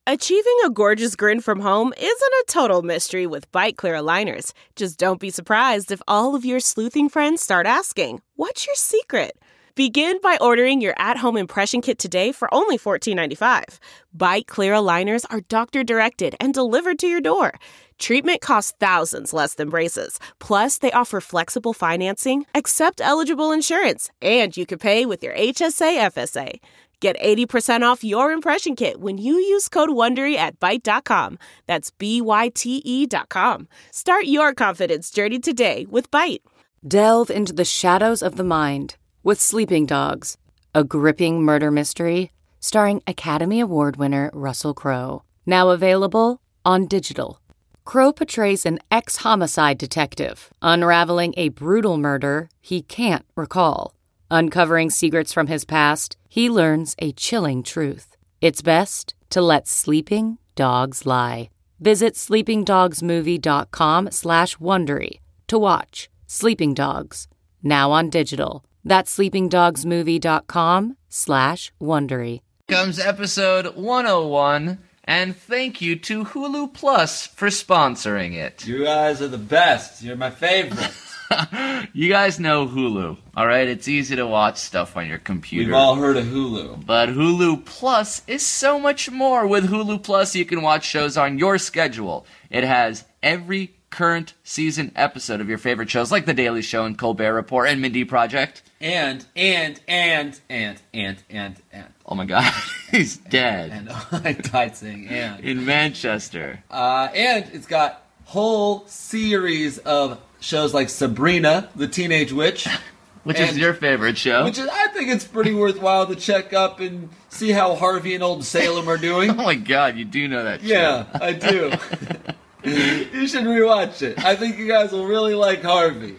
Achieving a gorgeous grin from home isn't a total mystery with Byte Clear aligners. Just don't be surprised if all of your sleuthing friends start asking, "What's your secret?" Begin by ordering your at-home impression kit today for only $14.95. Byte Clear aligners are doctor-directed and delivered to your door. Treatment costs thousands less than braces. Plus, they offer flexible financing, accept eligible insurance, and you can pay with your HSA FSA. Get 80% off your impression kit when you use code WONDERY at Byte.com. That's BYTE.com. Start your confidence journey today with Byte. Delve into the shadows of the mind with Sleeping Dogs, a gripping murder mystery starring Academy Award winner Russell Crowe. Now available on digital. Crowe portrays an ex-homicide detective unraveling a brutal murder he can't recall. Uncovering secrets from his past, he learns a chilling truth. It's best to let sleeping dogs lie. Visit sleepingdogsmovie.com/Wondery to watch Sleeping Dogs, now on digital. That's sleepingdogsmovie.com/Wondery. Comes episode 101, and thank you to Hulu Plus for sponsoring it. You guys are the best. You're my favorite. You guys know Hulu, all right? It's easy to watch stuff on your computer. We've all heard of Hulu. But Hulu Plus is so much more. With Hulu Plus, you can watch shows on your schedule. It has every current season episode of your favorite shows, like The Daily Show and Colbert Report and Mindy Project. And. Oh my God, he's dead. And I died saying and. In Manchester. And it's got whole series of shows like Sabrina, the Teenage Witch. Which is your favorite show. I think it's pretty worthwhile to check up and see how Harvey and Old Salem are doing. Oh my God, you do know that show. Yeah, I do. You should rewatch it. I think you guys will really like Harvey.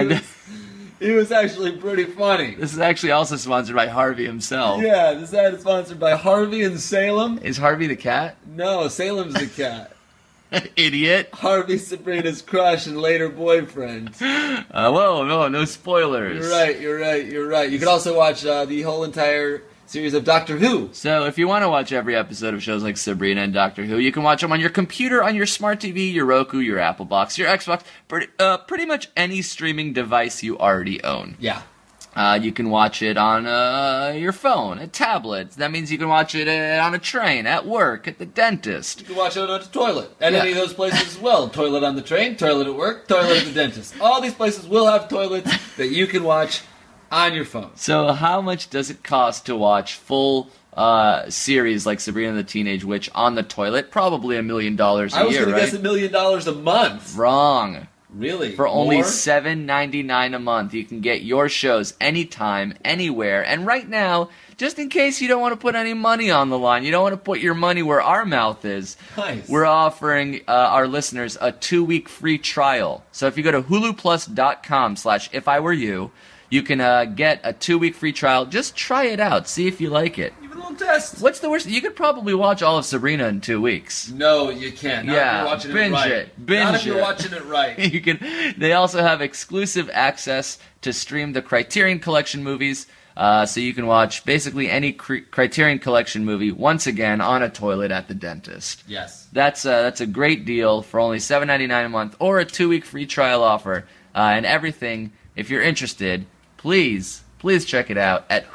He was actually pretty funny. This is actually also sponsored by Harvey himself. Yeah, this ad is sponsored by Harvey and Salem. Is Harvey the cat? No, Salem's the cat. Idiot. Harvey, Sabrina's crush and later boyfriend. Whoa, no spoilers. You're right. You can also watch the whole entire series of Doctor Who. So if you want to watch every episode of shows like Sabrina and Doctor Who, you can watch them on your computer, on your smart TV, your Roku, your Apple Box, your Xbox, pretty much any streaming device you already own. Yeah. You can watch it on your phone, a tablet. That means you can watch it on a train, at work, at the dentist. You can watch it on a toilet, at any of those places as well. Toilet on the train, toilet at work, toilet at the dentist. All these places will have toilets that you can watch on your phone. So how much does it cost to watch full series like Sabrina the Teenage Witch on the toilet? Probably $1 million a year, right? I was going to guess $1 million a month. Wrong. Really? For only More? $7.99 a month, you can get your shows anytime, anywhere. And right now, just in case you don't want to put any money on the line, you don't want to put your money where our mouth is, nice. We're offering our listeners a 2-week free trial. So if you go to huluplus.com/ifiwereyou, you can get a 2-week free trial. Just try it out. See if you like it. Give it a little test. What's the worst? You could probably watch all of Sabrina in 2 weeks. No, you can't. Not if you're watching binge it right. it. Binge Not if you're it. watching it right. You can. They also have exclusive access to stream the Criterion Collection movies, so you can watch basically any Criterion Collection movie once again on a toilet at the dentist. Yes. That's a great deal for only $7.99 a month or a 2-week free trial offer, and everything. If you're interested, please check it out at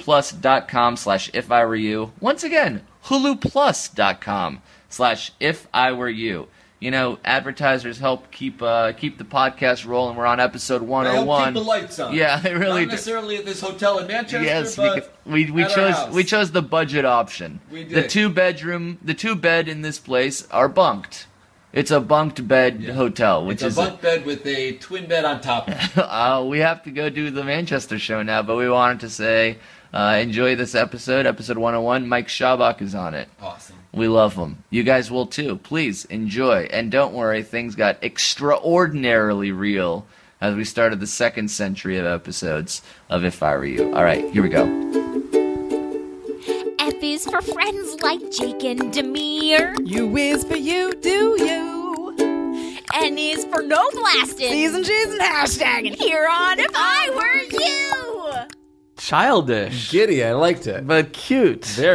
huluplus.com/ifiwereyou. Once again, huluplus.com/ifiwereyou. You know, advertisers help keep the podcast rolling. We're on episode 101. They help keep the lights on. Yeah, they really Not necessarily at this hotel in Manchester, yes, but we chose the budget option. We did. The two bed in this place are bunked. It's a bunked bed hotel, which it's a bunk bed with a twin bed on top of it. We have to go do the Manchester show now, but we wanted to say enjoy this episode 101. Mike Schabach is on it. Awesome. We love him. You guys will too. Please enjoy. And don't worry, things got extraordinarily real as we started the second century of episodes of If I Were You. All right, here we go. F is for friends like Jake and Demir. U is for you, do you? N is for no blasting. C's and G's and hashtagging. Here on If I Were You. Childish. Giddy, I liked it. But cute. Very.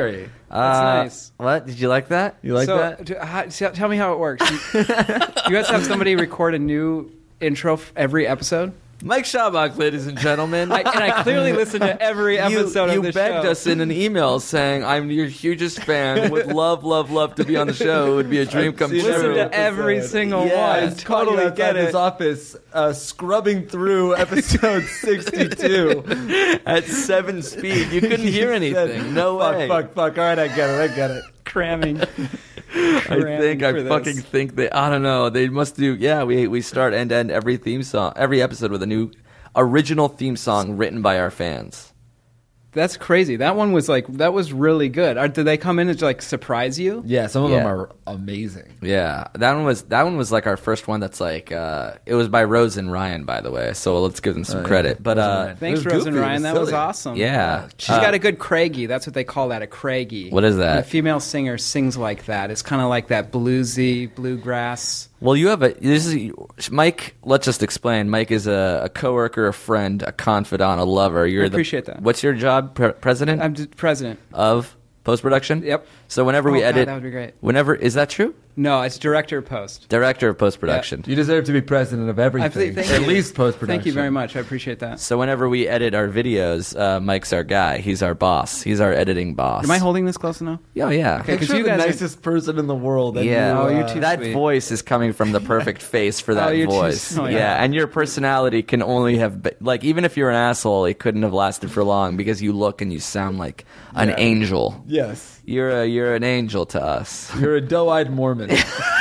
That's nice. What? Did you like that? You like So, that? tell me how it works. You guys have somebody record a new intro every episode? Mike Schabach, ladies and gentlemen. And I clearly listen to every episode you of the begged show. us in an email saying, I'm your hugest fan, would love to be on the show. It would be a dream come true. Listen to every single one. Totally get it. His office, scrubbing through episode 62 at 7 speed. You couldn't hear anything. No way. Fuck. All right, I get it. Cramming. I fucking this. think they. I don't know. They must do. Yeah, we start and end every theme song, every episode with a new original theme song written by our fans. That's crazy. That one was really good. Did they come in and like surprise you? Yeah, some of them are amazing. Yeah, that one was like our first one. That's like it was by Rose and Ryan, by the way. So let's give them some credit. But Thanks, Rose and Ryan. That was awesome. Yeah, she's got a good Craigie. That's what they call that, a Craigie. What is that? When a female singer sings like that. It's kind of like that bluesy bluegrass. Well, you have Mike. Let's just explain. Mike is a coworker, a friend, a confidant, a lover. I appreciate that. What's your job? President? I'm president of post-production? Yep. So whenever we edit... that would be great. Is that true? No, it's director of post. Director of post-production. You deserve to be president of everything. At least post-production. Thank you very much. I appreciate that. So whenever we edit our videos, Mike's our guy. He's our boss. He's our editing boss. Am I holding this close enough? Oh, yeah. Okay, Picture you the guys nicest person in the world. And yeah. you're too that sweet. voice is coming from the perfect face for that you're too voice. sweet. Yeah, and your personality can only have... Like, even if you're an asshole, it couldn't have lasted for long because you look and you sound like an angel. Yes. You're an angel to us. You're a doe-eyed Mormon.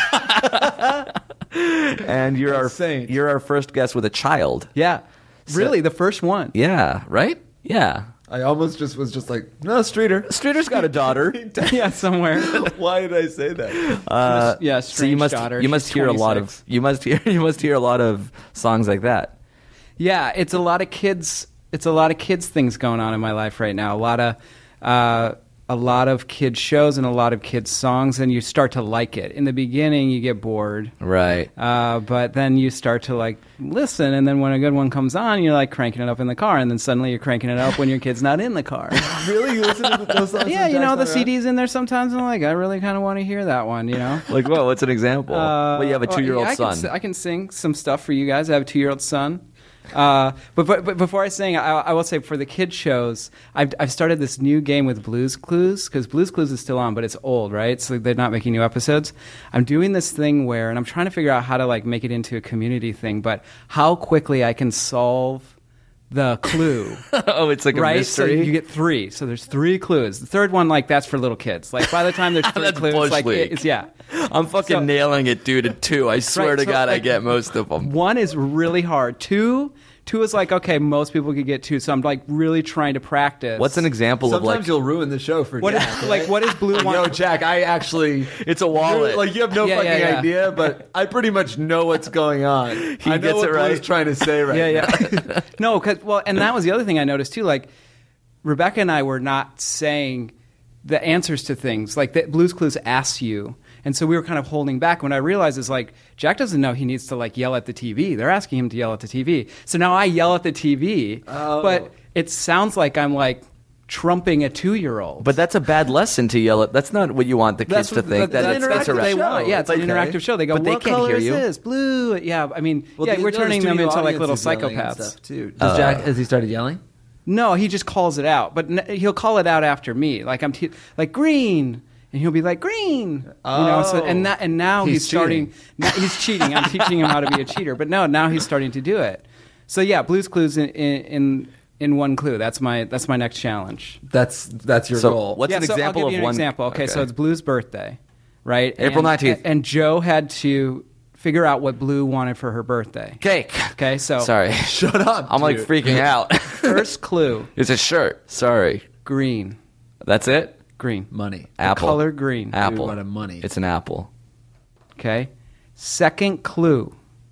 And you're our first guest with a child. Yeah. Really, the first one. Yeah, right? Yeah. I almost was just like, no, Streeter. Streeter's got a daughter. Yeah, somewhere. Why did I say that? Yeah, so you must daughter. you must She's hear 26. a lot of you must hear a lot of songs like that. Yeah, it's a lot of kids things going on in my life right now. A lot of kids shows and a lot of kids songs, and you start to like it. In the beginning, you get bored, right? But then you start to like listen, and then when a good one comes on, you're like cranking it up in the car, and then suddenly you're cranking it up when your kid's not in the car. Really, you listen to those songs? Yeah, you know the CD's in there sometimes, and I'm like, I really kind of want to hear that one, you know. Like what? What's an example? Well, you have a 2-year-old son. I can sing some stuff for you guys. I have a 2-year-old son. But before I sing, I will say for the kids shows, I've started this new game with Blue's Clues, because Blue's Clues is still on, but it's old, right? So they're not making new episodes. I'm doing this thing where, and I'm trying to figure out how to like make it into a community thing, but how quickly I can solve the clue. Oh, it's like a mystery? So you get 3. So there's 3 clues. The third one, like, that's for little kids. Like, by the time there's 3 That's clues, Bush like, League. it's, yeah. I'm fucking nailing it, dude, at 2. I swear to God, I get most of them. 1 is really hard. 2 is like, okay, most people could get 2. So I'm like really trying to practice. What's an example of like... Sometimes you'll ruin the show for Jack. Like, what is Blue want? Yo, Jack, I actually... It's a wallet. Like, you have no idea, but I pretty much know what's going on. He I know gets what it right. Blue's trying to say right now. Yeah. No, and that was the other thing I noticed too. Like, Rebecca and I were not saying the answers to things. Like, that Blue's Clues asks you. And so we were kind of holding back. When I realized is like, Jack doesn't know he needs to like yell at the TV. They're asking him to yell at the TV. So now I yell at the TV, but it sounds like I'm like trumping a 2-year-old. But that's a bad lesson to yell at. That's not what you want the kids to think. That's a what they want. Yeah, it's an interactive show. They go, but they what can't color hear is you. this? Blue. Yeah, I mean, Well, we're turning them into like little psychopaths psychopaths. too. Has he started yelling? No, he just calls it out. But he'll call it out after me. Like like green. And he'll be like green, you know. So and now he's starting. Now he's cheating. I'm teaching him how to be a cheater. But no, now he's starting to do it. So yeah, Blue's Clues in 1 clue. That's my next challenge. That's your goal. What's an so example I'll give you of one? an example. Okay, so it's Blue's birthday, right? April 19th. And Joe had to figure out what Blue wanted for her birthday. Cake. Okay, so Sorry. Shut up. I'm like dude. freaking out. first clue, It's a shirt. Sorry. green. That's it? Green. Money. Apple. Color green. Apple. What a money. It's an apple. Okay. Second clue,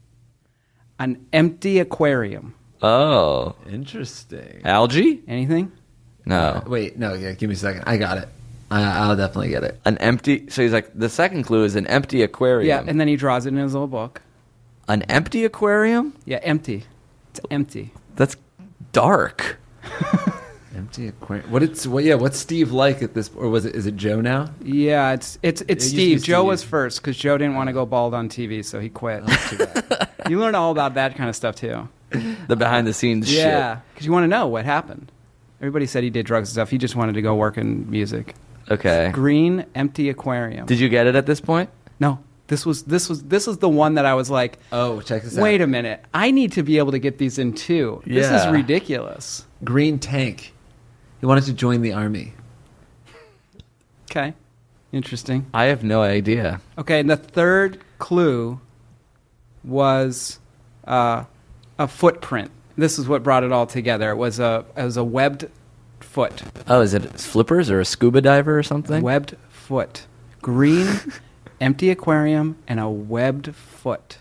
an empty aquarium. Oh. Interesting. Algae? Anything? No. Wait, no, yeah, give me a second. I got it. I'll definitely get it. An empty... So he's like, the second clue is an empty aquarium. Yeah, and then he draws it in his little book. An empty aquarium? Yeah, empty. It's empty. That's dark. Empty aquarium. What's Steve like at this? Or is it Joe now? Yeah, it's used to be Steve. Joe Steve. was first because Joe didn't want to go bald on TV, so he quit. That's too bad. You learn all about that kind of stuff too. The behind the scenes Yeah, because you want to know what happened. Everybody said he did drugs and stuff. He just wanted to go work in music. shit. Okay. Green empty aquarium. Did you get it at this point? No, this was the one that I was like, Oh, check this out. wait a minute, I need to be able to get these in too. This is Yeah. ridiculous. Green tank. He wanted to join the army. Okay, interesting. I have no idea. Okay, and the third clue was a footprint. This is what brought it all together. It was a webbed foot. Oh, is it flippers or a scuba diver or something? Webbed foot. Green, empty aquarium, and a webbed foot.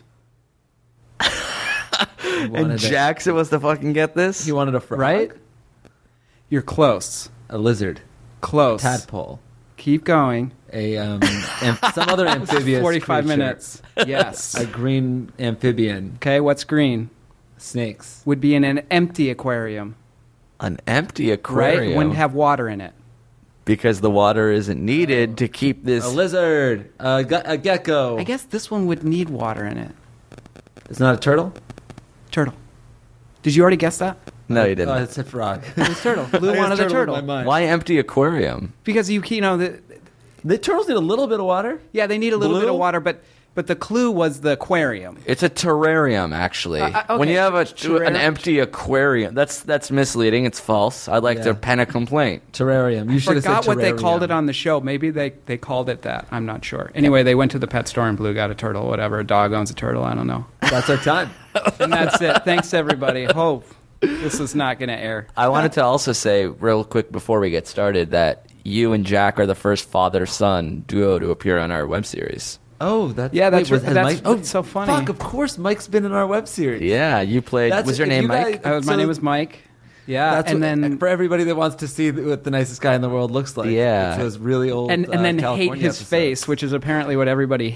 And Jackson was to fucking get this? He wanted a frog. Right? You're close. A lizard. Close. Tadpole. Keep going. A some other amphibious 45 creature. minutes. Yes. A green amphibian. Okay, what's green? Snakes. Would be in an empty aquarium. An empty aquarium. Right? Wouldn't have water in it. Because the water isn't needed to keep this. A lizard. A gecko. I guess this one would need water in it. It's not a turtle? Turtle. Did you already guess that? No, you Oh, didn't. it's a frog. It's turtle. Blue wanted the turtle. Why empty aquarium? Because you know, The turtles need a little bit of water. yeah, they need a little Blue? bit of water, but the clue was the aquarium. It's a terrarium, actually. Okay. When you have Terrarium. an empty aquarium, that's misleading. It's false. I'd like Yeah. to pen a complaint. Terrarium. You should have said Forgot what they terrarium. called it on the show. Maybe they called it that. I'm not sure. Anyway, they went to the pet store and Blue got a turtle, whatever. A dog owns a turtle. I don't know. That's our time. And that's it. Thanks, everybody. Hope this is not going to air. I wanted to also say, real quick before we get started, that you and Jack are the first father-son duo to appear on our web series. Oh, that's Yeah, that's has that's- Mike, oh, that's so funny. Fuck, of course, Mike's been in our web series. Yeah, you played. That's- Was your if name you Mike? guys- My so name is Mike. Yeah, That's and what, then for everybody that wants to see what the nicest guy in the world looks like. Yeah. It's those really old and then hate California his episodes. face, which is apparently what everybody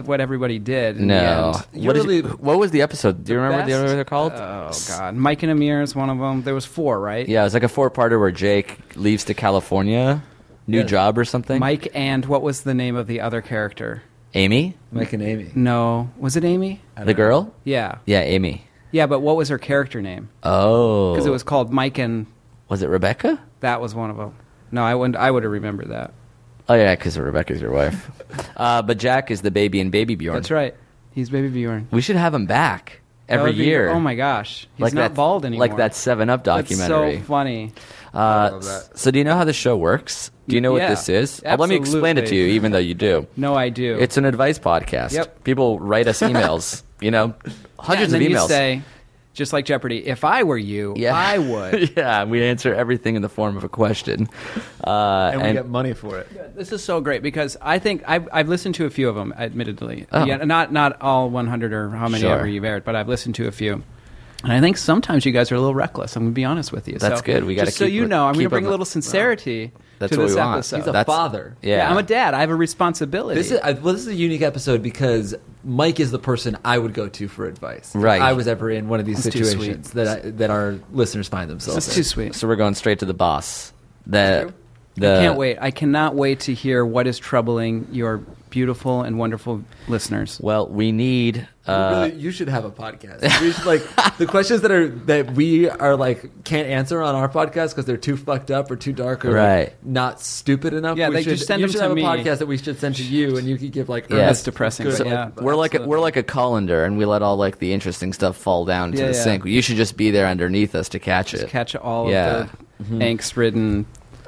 did. In No. the end. What was the episode? Do you remember what Best? they were called? Oh God, Mike and Amir is one of them. There was 4, right? Yeah, it was like a 4-parter where Jake leaves to California, new Yeah. job or something. Mike and what was the name of the other character? Amy, Mike and Amy. No, was it Amy? the girl. Yeah, Yeah, Amy. yeah, but what was her character name? Oh, Because it was called Mike and Was it Rebecca? that was one of them. No, I wouldn't. I would have remembered that. Oh yeah, because Rebecca's your wife. But Jack is the baby in Baby Bjorn. That's right. He's Baby Bjorn. We should have him back That every would be- year. Oh my gosh, he's like not that, bald anymore. Like that 7-Up documentary. That's so funny. love that. So do you know how the show works? Do you know what Yeah, this is? Let me explain it to you, absolutely. even though you do. No, I do. It's an advice podcast. Yep. People write us emails, hundreds and of then emails. You say, just like Jeopardy, if I were you, Yeah. I would. Yeah, we answer everything in the form of a question. And we get money for it. This is so great because I think I've listened to a few of them, admittedly. Oh. Yeah, not all 100 or how many Sure. ever you've aired, but I've listened to a few. And I think sometimes you guys are a little reckless. I'm going to be honest with you. That's so, good. We gotta just so keep you it- know, I'm going to keep bring it- a little sincerity That's to what this we want. episode. He's a That's- father. Yeah. I'm a dad. I have a responsibility. This is a unique episode because Mike is the person I would go to for advice. If Right. I was ever in one of these That's too situations that our listeners find themselves This is in. too sweet. So we're going straight to the boss. The I can't wait. I cannot wait to hear what is troubling your beautiful and wonderful listeners. Well, we need. You should have a podcast. We should, the questions that we are can't answer on our podcast because they're too fucked up or too dark or Right. not stupid enough. Yeah, we they should, just send you them should to have me. a podcast that we should send to you, and you could give Yeah. That's depressing, good, but yeah. We're like a colander, and we let all the interesting stuff fall down to Yeah, the yeah. sink. You should just be there underneath us to catch it. Catch all Yeah. of the angst-ridden.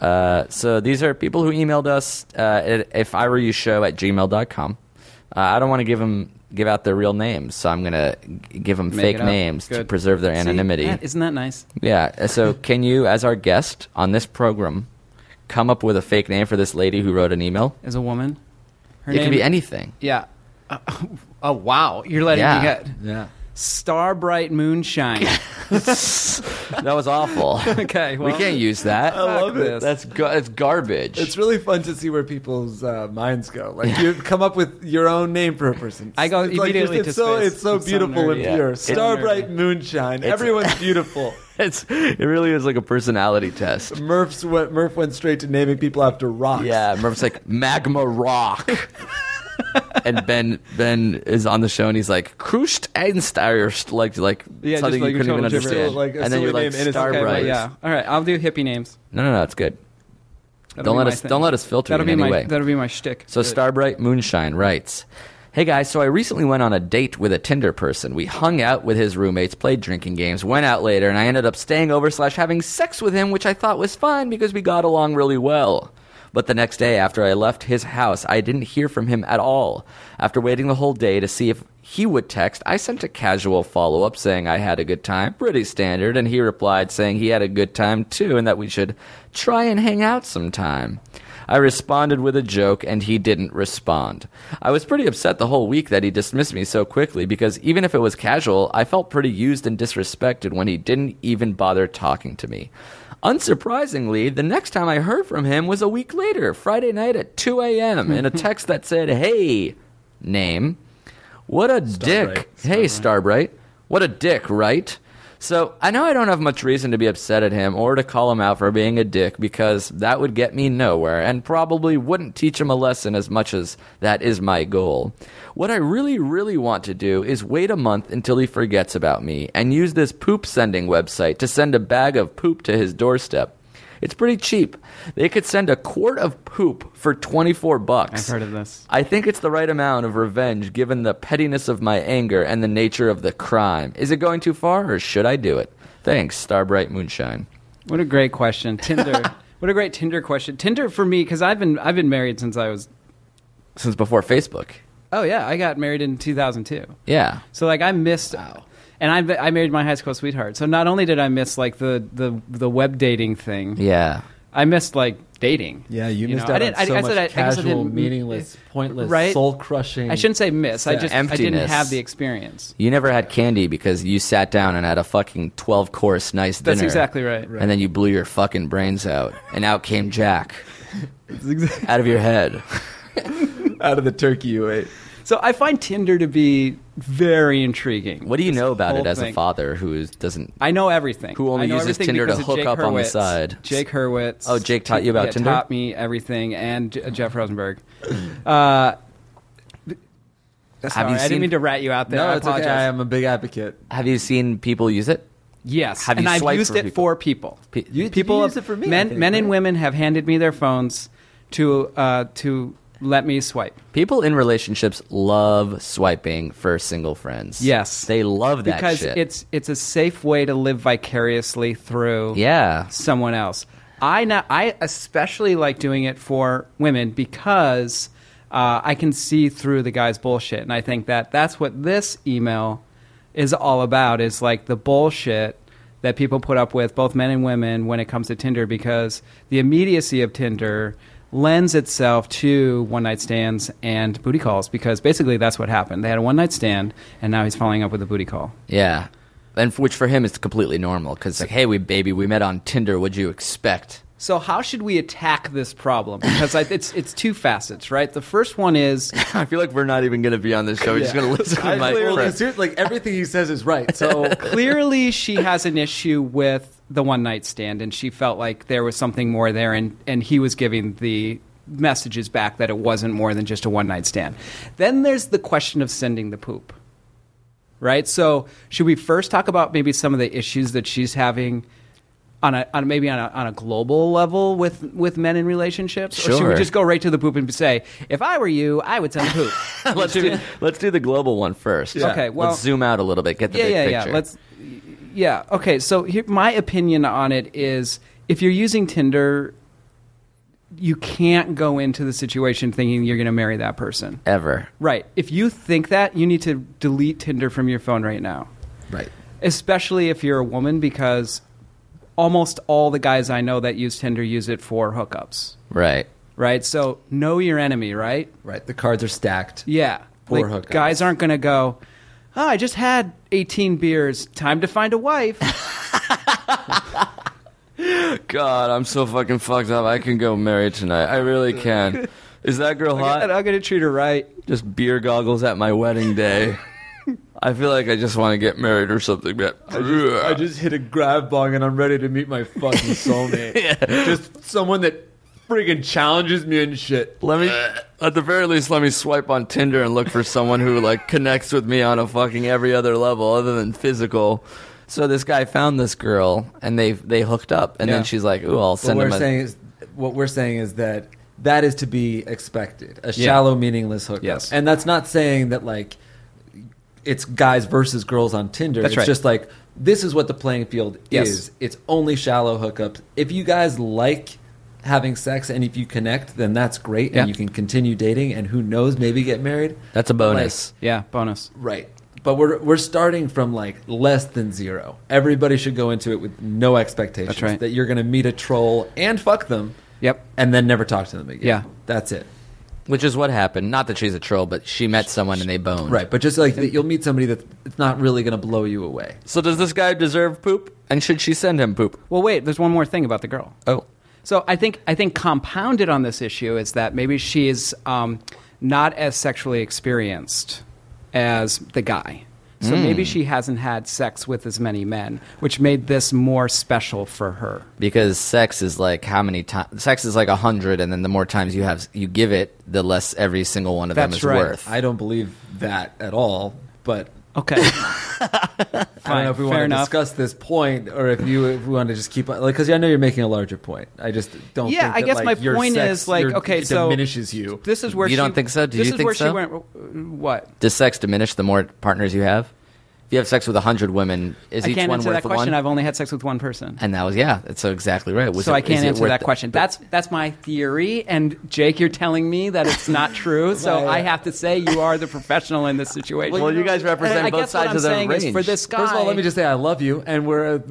So these are people who emailed us at iwereyoushow@gmail.com. I don't want to give out their real names, so I'm going to give them Make fake it up. names to Good. preserve their See, anonymity. isn't that nice? Yeah. So can you, as our guest on this program, come up with a fake name for this lady who wrote an email? As a woman, her It name could be anything. Yeah. Oh wow, you're letting Yeah. me get Yeah. Starbright Moonshine. That was awful. Okay, We well, can't use that. I love it. That's it's garbage. It's really fun to see where people's minds go. Like you come up with your own name for a person. I go It's like, immediately it's to so space. it's so It's so beautiful nerdy. and Yeah. pure. It's Starbright nerdy. moonshine. Everyone's beautiful. it really is like a personality test. Murph went straight to naming people after rocks. Yeah, Murph's like Magma Rock. And Ben is on the show and he's like Krusht Einsteyer, like Yeah, just something like you your couldn't even total understand. gibberish. Like a and then you're silly like name in its Okay, Starbright. well, yeah. All right, I'll do hippie names. No, it's good. That'll Don't be let my us thing. don't let us filter That'll it in be any my way. that'll be my shtick. So Starbright Moonshine writes, "Hey guys, so I recently went on a date with a Tinder person. We hung out with his roommates, played drinking games, went out later, and I ended up staying over / having sex with him, which I thought was fun because we got along really well. But the next day after I left his house, I didn't hear from him at all. After waiting the whole day to see if he would text, I sent a casual follow-up saying I had a good time, pretty standard, and he replied saying he had a good time too and that we should try and hang out sometime. I responded with a joke, and he didn't respond. I was pretty upset the whole week that he dismissed me so quickly because even if it was casual, I felt pretty used and disrespected when he didn't even bother talking to me. Unsurprisingly, the next time I heard from him was a week later, Friday night at 2 a.m., in a text that said, hey, name. What a dick. Hey, Starbright. What a dick, right? So I know I don't have much reason to be upset at him or to call him out for being a dick because that would get me nowhere and probably wouldn't teach him a lesson as much as that is my goal. What I really, really want to do is wait a month until he forgets about me and use this poop sending website to send a bag of poop to his doorstep. It's pretty cheap. They could send a quart of poop for $24. I've heard of this. I think it's the right amount of revenge given the pettiness of my anger and the nature of the crime. Is it going too far or should I do it? Thanks, Starbright Moonshine. What a great question, Tinder. What a great Tinder question. Tinder for me because I've been married since I was. Since before Facebook. Oh yeah, I got married in 2002. Yeah. So like I missed. And I married my high school sweetheart. So not only did I miss like the web dating thing, Yeah. I missed like dating. Yeah, you missed know, out I on didn't- so I guess much I guess I casual, didn't- meaningless, pointless, Right? soul-crushing. I shouldn't say miss. I didn't Emptiness. have the experience. You never had candy because you sat down and had a fucking 12-course nice dinner. That's exactly right. And then you blew your fucking brains out. And out came Jack. Out of your head. out of the turkey you ate. So I find Tinder to be very intriguing. What do you know about whole it as a thing. father who doesn't... I know everything. Who only I know uses everything Tinder to because of hook Jake up on the Hurwitz. side? Jake Hurwitz. Oh, Jake taught you about Tinder? Taught me everything, and Jeff Rosenberg. Sorry, I seen- didn't mean to rat you out there. No, I it's okay. apologize. I am a big advocate. Have you seen people use it? Yes, Have you and I've swiped used for it people? for people. You People, used it for me, I men, think, men and right? women have handed me their phones to let me swipe. People in relationships love swiping for single friends. Yes, They love that because shit. it's a safe way to live vicariously through Yeah. someone else. I especially like doing it for women because I can see through the guy's bullshit, and I think that's what this email is all about. Is like the bullshit that people put up with, both men and women, when it comes to Tinder, because the immediacy of Tinder lends itself to one-night stands and booty calls, because basically that's what happened. They had a one-night stand, and now he's following up with a booty call. Yeah. And which for him is completely normal because like, hey, we met on Tinder. What'd you expect? So how should we attack this problem? Because it's two facets, right? The first one is I feel like we're not even going to be on this show. We're just going to listen to my friend. Like everything he says is right. So clearly she has an issue with the one-night stand, and she felt like there was something more there, and he was giving the messages back that it wasn't more than just a one-night stand. Then there's the question of sending the poop, right? So should we first talk about maybe some of the issues that she's having on a global level with men in relationships? Or should Sure. we just go right to the poop and say, if I were you, I would send poop? let's do the global one first. Okay, well- let's zoom out a little bit. Get the big picture. Okay, so here, my opinion on it is if you're using Tinder, you can't go into the situation thinking you're going to marry that person. Ever. Right. If you think that, you need to delete Tinder from your phone right now. right. Especially if you're a woman, because almost all the guys I know that use Tinder use it for hookups. Right. Right? So know your enemy, right? Right. The cards are stacked. Yeah. For Like, hookups. guys aren't going to go, Oh, I just had 18 beers. Time to find a wife. God, I'm so fucking fucked up. I can go married tonight. I really can. Is that girl hot? I'm going to treat her right. Just beer goggles at my wedding day. I feel like I just want to get married or something, man. I just hit a grab bong and I'm ready to meet my fucking soulmate. Yeah. Just someone that freaking challenges me and shit. Let me, at the very least, let me swipe on Tinder and look for someone who like connects with me on a fucking every other level other than physical. So this guy found this girl and they hooked up, and then she's like, "Ooh, I'll send him." What we're saying is that is to be expected. A shallow, meaningless hookup. Yes. And that's not saying that like it's guys versus girls on Tinder. That's it's right. just like this is what the playing field is. It's only shallow hookups. If you guys like having sex and if you connect, then that's great, and you can continue dating, and who knows, maybe get married. That's a bonus. Bonus. Right. But we're starting from like less than zero. Everybody should go into it with no expectations. That's right. That you're going to meet a troll and fuck them. Yep. And then never talk to them again. Yeah. That's it. Which is what happened. Not that she's a troll, but she met someone and they boned. Right. But just like you'll meet somebody that it's not really going to blow you away. So does this guy deserve poop? And should she send him poop? Well, wait, there's one more thing about the girl. Oh. So I think compounded on this issue is that maybe she is not as sexually experienced as the guy. So maybe she hasn't had sex with as many men, which made this more special for her. Because sex is like how many times? Sex is like 100, and then the more times you give it, the less every single one of them is worth. I don't believe that at all, but Okay. I don't know if we want to discuss this point or if we want to just keep like, because I know you're making a larger point. I just don't. Yeah, think I that, guess like, my your point sex, is like, okay, it so diminishes you. This is where You she, don't think so? Do this you is think where so? She went, what? Does sex diminish the more partners you have? If you have sex with 100 women, is I each can't one answer worth that question. one? I've only had sex with one person. And that was that's exactly right. So I can't answer that question. But That's my theory. And Jake, you're telling me that it's not true. So I have to say you are the professional in this situation. Well, you guys represent I both guess sides what of the I'm saying range. is for this guy. First of all, let me just say I love you, and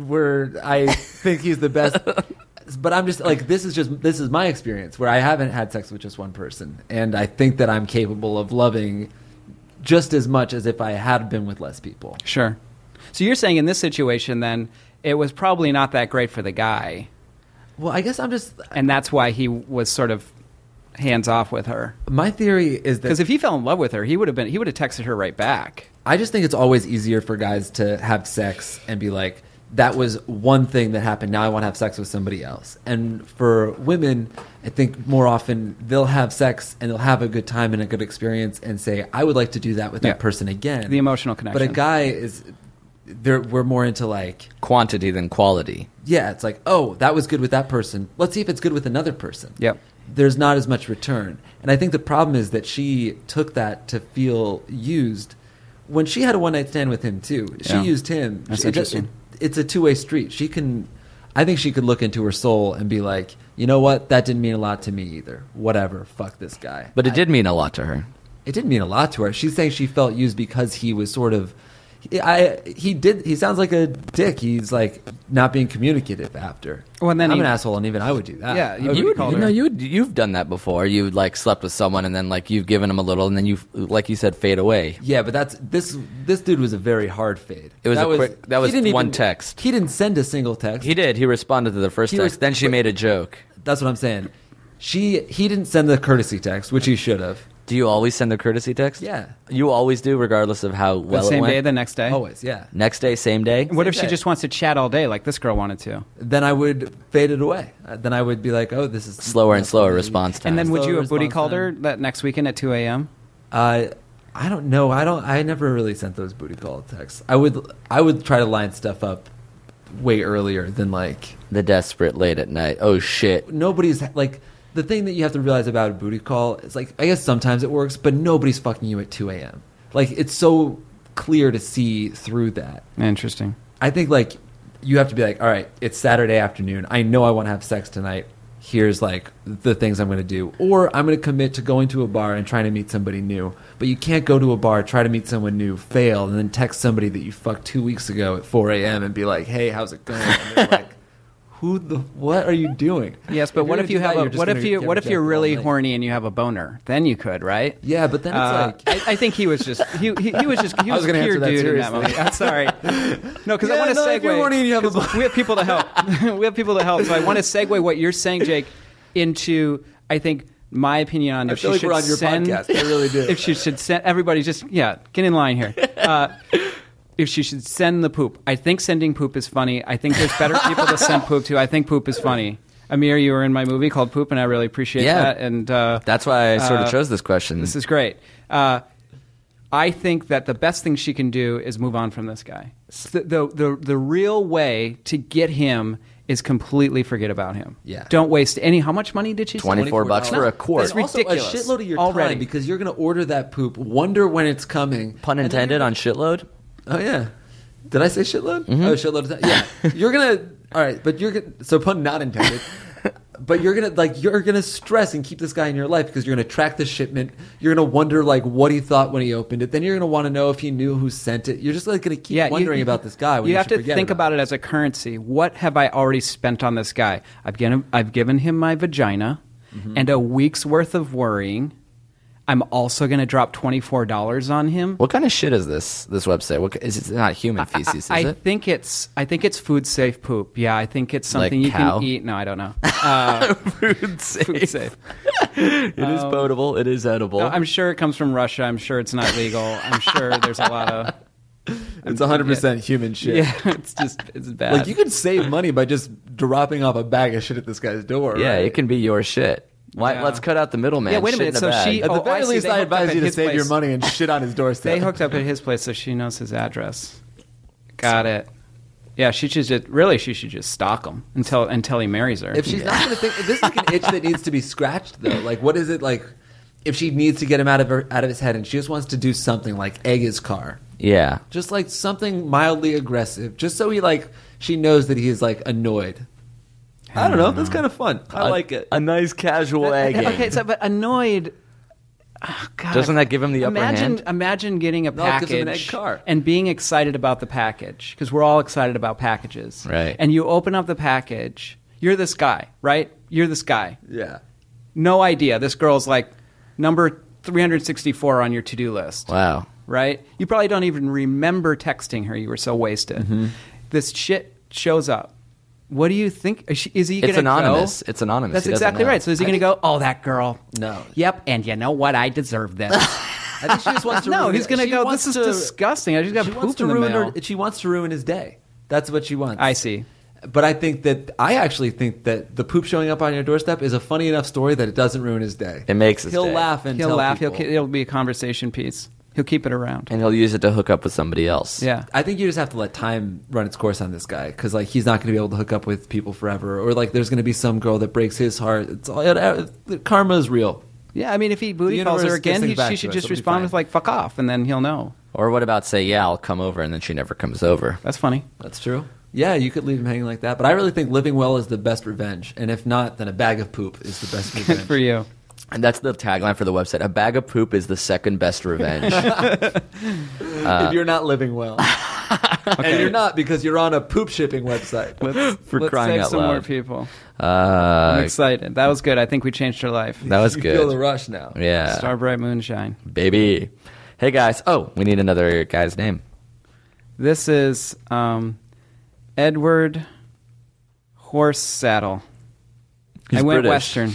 I think he's the best. But I'm just like this is my experience where I haven't had sex with just one person, and I think that I'm capable of loving just as much as if I had been with less people. Sure. So you're saying in this situation, then, it was probably not that great for the guy. Well, I guess I'm just... And that's why he was sort of hands-off with her. My theory is that... Because if he fell in love with her, he would have texted her right back. I just think it's always easier for guys to have sex and be like, that was one thing that happened, now I want to have sex with somebody else. And for women, I think more often they'll have sex and they'll have a good time and a good experience and say, I would like to do that with that person again. The emotional connection. But a guy is... we're more into like quantity than quality. Yeah, it's like, oh, that was good with that person. Let's see if it's good with another person. Yep. There's not as much return. And I think the problem is that she took that to feel used when she had a one-night stand with him too. She used him. That's interesting. It's a two-way street. I think she could look into her soul and be like, you know what? That didn't mean a lot to me either. Whatever. Fuck this guy. But it did mean a lot to her. It didn't mean a lot to her. She's saying she felt used because he was sort of... He sounds like a dick. He's like not being communicative after. Well, and then I'm an asshole, and even I would do that. Yeah, you've done that before. You like slept with someone, and then like you've given them a little, and then you, like you said, fade away. Yeah, but this dude was a very hard fade. It was that was one text. He didn't send a single text. He did. He responded to the first text. Then she made a joke. That's what I'm saying. He didn't send the courtesy text, which he should have. Do you always send a courtesy text? Yeah. You always do, regardless of how well the same it went? day, the next day? Always, yeah. Next day, same day? What if she day. just wants to chat all day like this girl wanted to? Then I would fade it away. Then I would be like, oh, this is... Slower and slower response time. And then would Slower you have booty response called her time. that next weekend at 2 a.m.? I don't know. I never really sent those booty call texts. I would try to line stuff up way earlier than like... The desperate late at night. Oh, shit. Nobody's like... The thing that you have to realize about a booty call is like, I guess sometimes it works, but nobody's fucking you at 2 a.m. Like, it's so clear to see through that. Interesting. I think like you have to be like, all right, it's Saturday afternoon. I know I want to have sex tonight. Here's like the things I'm going to do. Or I'm going to commit to going to a bar and trying to meet somebody new. But you can't go to a bar, try to meet someone new, fail, and then text somebody that you fucked 2 weeks ago at 4 a.m. and be like, hey, how's it going? And they're like, what are you doing? Yes, but what if you have what if you're really horny? horny and you have a boner? Then you could, right? Yeah, but then it's like I think he was just he was was gonna pure answer that dude in that seriously. moment. I'm sorry. No, because I Yeah, want to no, segue. if you're horny and you have a 'cause we have people to help. We have people to help. So I want to segue what you're saying, Jake, into I think my opinion on I if feel she like should we're on your send. podcast. I really do. If she should send everybody, just get in line here. If she should send the poop, I think sending poop is funny. I think there's better people to send poop to. I think poop is funny. Amir, you were in my movie called Poop, and I really appreciate that. And that's why I sort of chose this question. this is great. I think that the best thing she can do is move on from this guy. The real way to get him is completely forget about him. Yeah. Don't waste any. How much money did she spend? $24 for a quart. That's And also ridiculous. a shitload of your already. time because you're going to order that poop, wonder when it's coming. Pun intended on shitload. Oh yeah, did I say shitload? Oh, shitload. Of time. Yeah, you're gonna. All right, but you're gonna. So pun not intended. But you're gonna stress and keep this guy in your life because you're gonna track the shipment. You're gonna wonder what he thought when he opened it. Then you're gonna want to know if he knew who sent it. You're just gonna keep wondering about this guy. When You have should to forget think about it as a currency. What have I already spent on this guy? I've given him my vagina and a week's worth of worrying. I'm also going to drop $24 on him. What kind of shit is this website? It's not human feces, is I it? think it's food safe poop. Yeah, I think it's something Like you cow? can eat. No, I don't know. Food safe. Food safe. It is potable. It is edible. No, I'm sure it comes from Russia. I'm sure it's not legal. I'm sure there's a lot of It's 100% human shit. yeah. It's bad. Like you could save money by just dropping off a bag of shit at this guy's door. yeah, right? it can be your shit. Why? Yeah. Let's cut out the middleman. Yeah, wait a Shit in minute, a so bag. she- At the Oh, very I see. least, They I hooked advise up you at to his save your place. money and shit on his doorstep. They hooked up at his place, so she knows his address. Got it. Yeah, she should just stalk him until he marries her. If she's not going to think, if this is like an itch that needs to be scratched, though, like what is it like? If she needs to get him out of his head, and she just wants to do something like egg his car, Yeah. just like something mildly aggressive, just so she knows that he is like annoyed. I don't know. That's kind of fun. I like it. A nice casual egging. Okay, but annoyed. Oh, God, Doesn't that give him the upper hand? Imagine getting a No, it gives him package an egg car. and being excited about the package because we're all excited about packages, Right. And you open up the package. You're this guy, right? You're this guy. Yeah. No idea. This girl's like number 364 on your to-do list. Wow. Right? You probably don't even remember texting her. You were so wasted. This shit shows up. What do you think? Is he going to go? It's anonymous. It's anonymous. That's He doesn't exactly know. right. So is he going to go, oh, that girl? No. Yep, and you know what? I deserve this. I think she just wants to. No, ruin he's it. going to She go, wants this is to- disgusting. I just got She poop wants to in the ruin mail. She wants to ruin his day. That's what she wants. I see. But I actually think that the poop showing up on your doorstep is a funny enough story that it doesn't ruin his day. It makes his He'll day. laugh and He'll tell laugh. people. It'll be a conversation piece. He'll keep it around. And he'll use it to hook up with somebody else. Yeah. I think you just have to let time run its course on this guy because like he's not going to be able to hook up with people forever, or like there's going to be some girl that breaks his heart. It's all karma is real. Yeah, I mean, if he booty The calls her universe gets again, things back she to should us. just It'll be respond fine. with, like, fuck off, and then he'll know. Or what about say, yeah, I'll come over, and then she never comes over. That's funny. That's true. Yeah, you could leave him hanging like that. But I really think living well is the best revenge, and if not, then a bag of poop is the best Good revenge. for you. And that's the tagline for the website. A bag of poop is the second best revenge. If you're not living well, and you're not because you're on a poop shipping website. For Let's crying save out some more loud. people. I'm excited. That was good. I think we changed her life. That was You feel the good. rush now. Yeah. Starbright Moonshine. Baby. Hey, guys. Oh, we need another guy's name. This is Edward Horse Saddle. He's I went British. Western.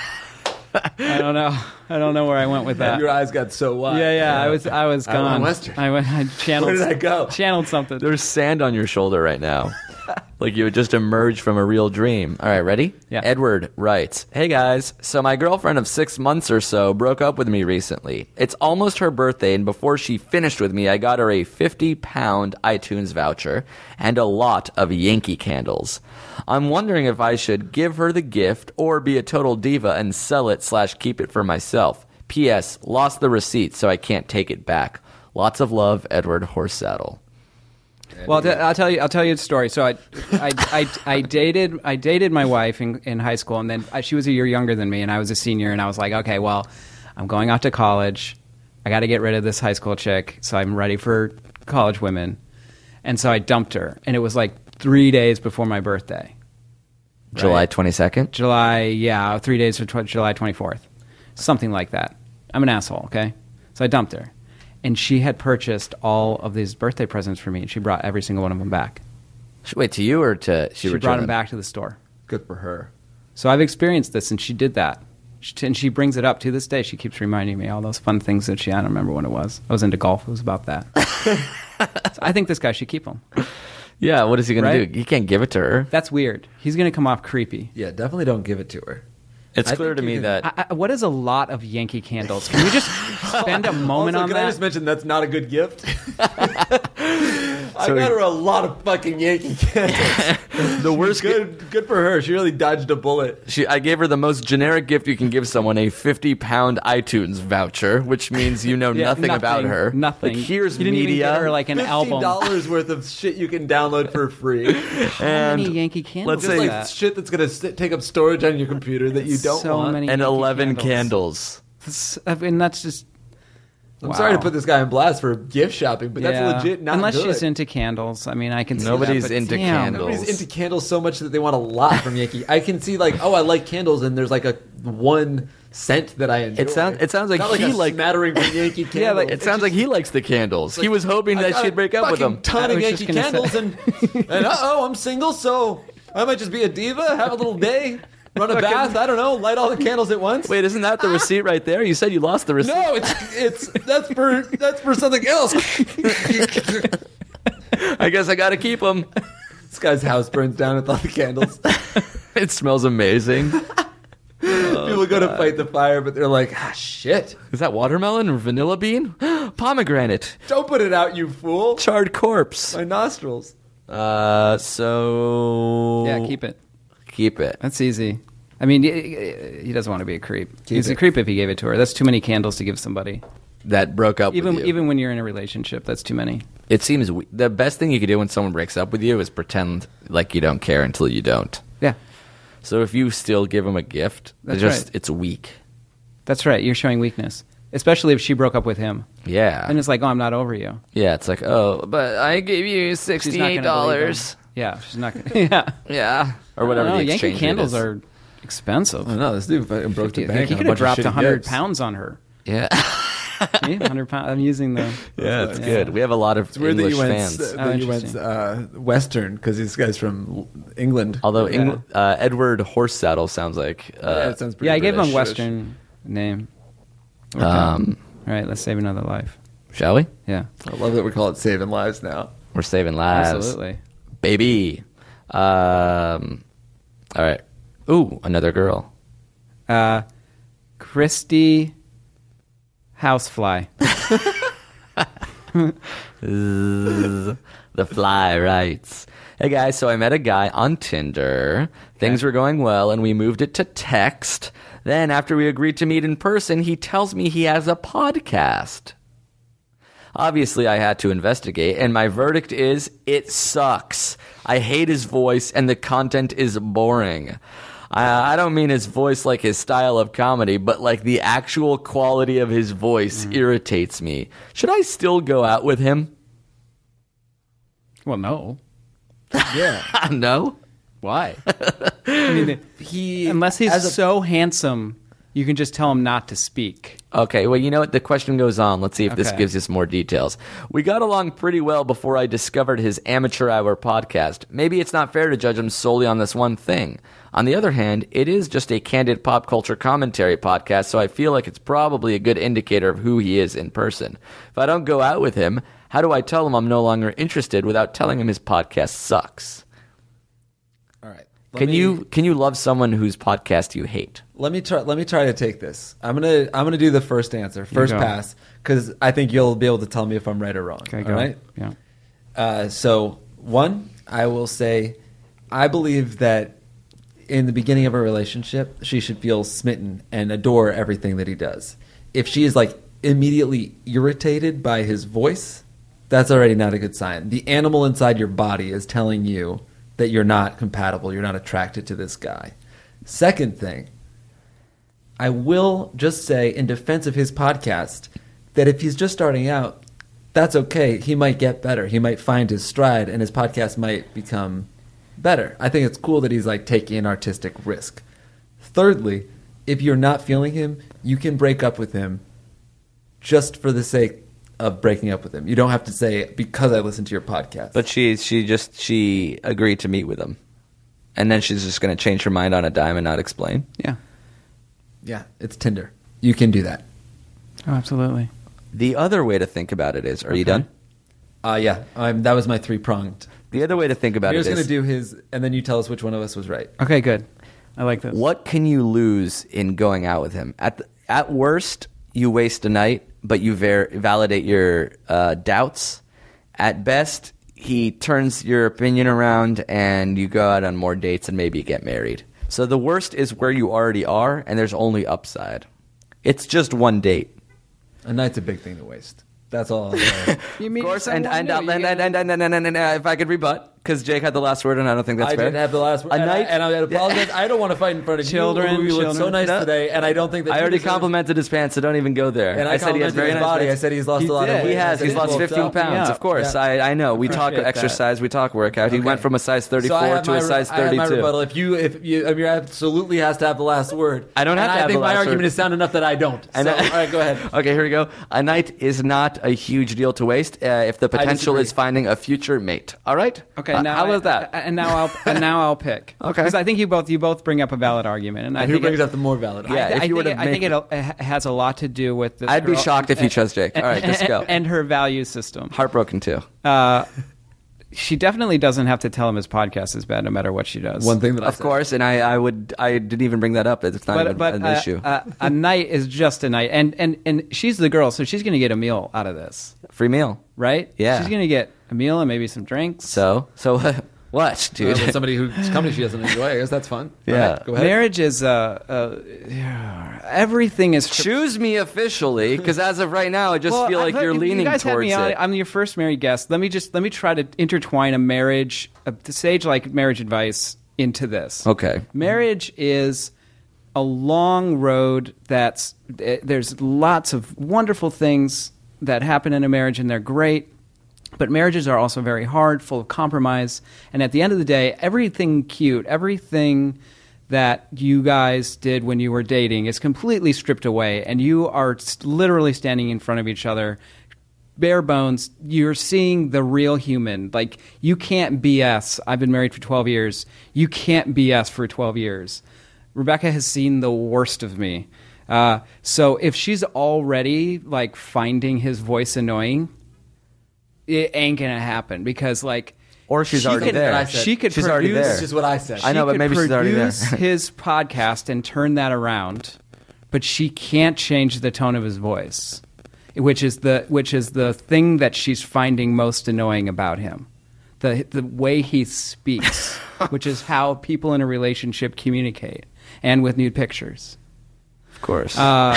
I don't know where I went with that. Your eyes got so wide. Yeah. I was I went gone. Western. I channeled. Where did I go? Channeled something. There's sand on your shoulder right now. Like you had just emerged from a real dream. All right, ready? Yeah. Edward writes, Hey guys, so my girlfriend of 6 months or so broke up with me recently. It's almost her birthday, and before she finished with me, I got her a 50-pound iTunes voucher and a lot of Yankee candles. I'm wondering if I should give her the gift or be a total diva and sell it / keep it for myself. P.S. Lost the receipt, so I can't take it back. Lots of love, Edward Horsesaddle. Well, I'll tell you a story. So I dated my wife in high school, and then she was a year younger than me, and I was a senior, and I was like, okay, well, I'm going off to college. I got to get rid of this high school chick, so I'm ready for college women. And so I dumped her, and it was like 3 days before my birthday. July 22nd? July, 3 days for July 24th. Something like that. I'm an asshole, okay? So I dumped her. And she had purchased all of these birthday presents for me, and she brought every single one of them back. Wait, to you or to... She brought them back to the store. Good for her. So I've experienced this, and she did that. And she brings it up to this day. She keeps reminding me all those fun things that I don't remember when it was. I was into golf. It was about that. So I think this guy should keep them. Yeah, what is he going to Right? do? He can't give it to her. That's weird. He's going to come off creepy. Yeah, definitely don't give it to her. It's I clear think to you me can- that... What is a lot of Yankee candles? Can we just spend a moment Also, on can that? I just mention that's not a good gift? I got her a lot of fucking Yankee candles. The worst Good for her. She really dodged a bullet. I gave her the most generic gift you can give someone, a 50-pound iTunes voucher, which means you know Yeah, nothing about her. Nothing. Like, here's you didn't media. even get her like an album. $50 worth of shit you can download for free. How and many Yankee candles? let's Just say- is like that? shit that's gonna take up storage on your computer that you don't So want. many and Yankee 11 candles. I mean, that's just. I'm wow. sorry to put this guy on blast for gift shopping, but Yeah. that's legit not Unless good. she's into candles. I mean, I can see Nobody's that, but into damn. candles. Nobody's into candles so much that they want a lot from Yankee. I can see like, oh, I like candles, and there's like a one scent that I enjoy. It sounds like not like he a like smattering from Yankee candles. Yeah, like, it sounds like he likes the candles. He was hoping I that got she'd break up with fucking him. Ton I of was just Yankee gonna candles, say- and I'm single, so I might just be a diva, have a little day, run a bath. I don't know, light all the candles at once. Wait, isn't that the receipt right there? You said you lost the receipt. No, it's that's for something else. I guess I got to keep them. This guy's house burns down with all the candles. It smells amazing. People go to fight the fire, but they're like, shit. Is that watermelon or vanilla bean? Pomegranate. Don't put it out, you fool. Charred corpse. My nostrils. So Yeah, keep it. Keep it. That's easy. I mean, he doesn't want to be a creep. He's a it. creep if he gave it to her. That's too many candles to give somebody. That broke up with you. Even when you're in a relationship, that's too many. It seems the best thing you could do when someone breaks up with you is pretend like you don't care until you don't. Yeah, So if you still give them a gift, That's right. it's weak. that's right. You're showing weakness, especially if she broke up with him. Yeah. And it's like, oh, I'm not over you. Yeah, it's like, oh, but I gave you She's not $68. gonna believe him. Yeah, she's not going to. Yeah. Yeah. Or whatever I don't know, the Yankee exchange candles rate is. are expensive. I don't know. This dude fucking broke the bank. He on a could have bunch of dropped shitty 100 gifts. pounds on her. Yeah. See, 100 pounds. I'm using the. Yeah, it's good. We have a lot of It's weird that English you went, fans. that you went interesting. Western because this guy's from England. Although Yeah. Edward Horsesaddle sounds like Yeah, it sounds pretty Yeah, I gave him a British. Western name. All right, let's save another life. shall we? Yeah, I love that we call it saving lives now. We're saving lives. absolutely. Baby. All right. Ooh, another girl. Christy Housefly. The Fly writes, hey guys, so I met a guy on Tinder. Things were going well, and we moved it to text. Then, after we agreed to meet in person, he tells me he has a podcast. Obviously, I had to investigate, and my verdict is it sucks. I hate his voice, and the content is boring. I don't mean his voice like his style of comedy, but like the actual quality of his voice irritates me. Should I still go out with him? Well, no. Yeah. No? Why? I mean, unless he's so handsome, you can just tell him not to speak. Okay, well, you know what? The question goes on. Let's see if this Okay. gives us more details. We got along pretty well before I discovered his Amateur Hour podcast. Maybe it's not fair to judge him solely on this one thing. On the other hand, it is just a candid pop culture commentary podcast, so I feel like it's probably a good indicator of who he is in person. If I don't go out with him, how do I tell him I'm no longer interested without telling him his podcast sucks? All right. Can you love someone whose podcast you hate? Let me try to take this. I'm gonna do the first answer, first go. pass, because I think you'll be able to tell me if I'm right or wrong. Okay, all go. right. Yeah. So one, I will say, I believe that in the beginning of a relationship, she should feel smitten and adore everything that he does. If she is like immediately irritated by his voice, that's already not a good sign. The animal inside your body is telling you that you're not compatible, you're not attracted to this guy. Second thing, I will just say in defense of his podcast that if he's just starting out, that's okay. He might get better. He might find his stride, and his podcast might become better. I think it's cool that he's like taking an artistic risk. Thirdly, if you're not feeling him, you can break up with him just for the sake of breaking up with him. You don't have to say, because I listened to your podcast. But she agreed to meet with him. And then she's just going to change her mind on a dime and not explain. Yeah. Yeah, it's Tinder. You can do that. Oh, absolutely. The other way to think about it is, are you done? Yeah, that was my three-pronged. The other way to think about He it was is, going to do his, and then you tell us which one of us was right. Okay, good. I like this. what can you lose in going out with him? At worst, you waste a night, but you validate your doubts. At best, he turns your opinion around and you go out on more dates and maybe get married. So the worst is where you already are, and there's only upside. It's just one date. A night's a big thing to waste. That's all. I'll say. You mean Of course, and someone new, you get- if I could rebut, because Jake had the last word, and I don't think that's I fair. didn't have the last word. A night, and I apologize. I don't want to fight in front of Children, you. You look so children. nice No. today, and I don't think that I you already deserve- complimented his pants, so don't even go there. And I said he has complimented very his nice body. pants. I said he's lost a lot of did. weight. He I has. said He's lost bulked 15 up. pounds, Yeah. of course. Yeah. I know. We talk Appreciate that. exercise. We talk workout. He Okay. went from a size So 34 I have to a size I have my 32. rebuttal. If you, Amir absolutely has to have the last word. I don't have And to have I think the my last argument word. is sound enough that I don't. And So, I- all right, go ahead. Okay, here we go. A night is not a huge deal to waste if the potential disagree. is finding a future mate. All right? Okay, now how about that? And now I'll pick. Okay. Because I think you both bring up a valid argument, and I Who think brings it, up the more valid? Yeah, if you were to I think make- it has a lot to do with this. I'd be girl- shocked if you chose Jake. All right, let's go. And her value system. Heartbroken too. She definitely doesn't have to tell him his podcast is bad, no matter what she does. One thing that I Of said. course, and I didn't even bring that up. It's not even an issue. A night is just a night, and she's the girl, so she's going to get a meal out of this, Free meal. right? Yeah. she's going to get a meal and maybe some drinks. So what, dude? With somebody whose company she doesn't enjoy. I guess that's fun. Yeah. All right, go ahead. Marriage is everything is Choose me officially, because as of right now, I just feel like you're leaning you guys had towards me on, it. I'm your first married guest. Let me try to intertwine a marriage, a sage like marriage advice into this. Okay. Marriage is a long road there's lots of wonderful things that happen in a marriage, and they're great. But marriages are also very hard, full of compromise. And at the end of the day, everything cute, everything that you guys did when you were dating is completely stripped away. And you are literally standing in front of each other, bare bones. You're seeing the real human. Like, you can't BS. I've been married for 12 years. You can't BS for 12 years. Rebecca has seen the worst of me. So if she's already, like, finding his voice annoying, it ain't gonna happen, because Or she's she already could- there. She could She's produce, already there. This is what I said. I know, she but could maybe she's already there. produce his podcast and turn that around, but she can't change the tone of his voice, which is the thing that she's finding most annoying about him, the way he speaks, which is how people in a relationship communicate, and with nude pictures. Of course.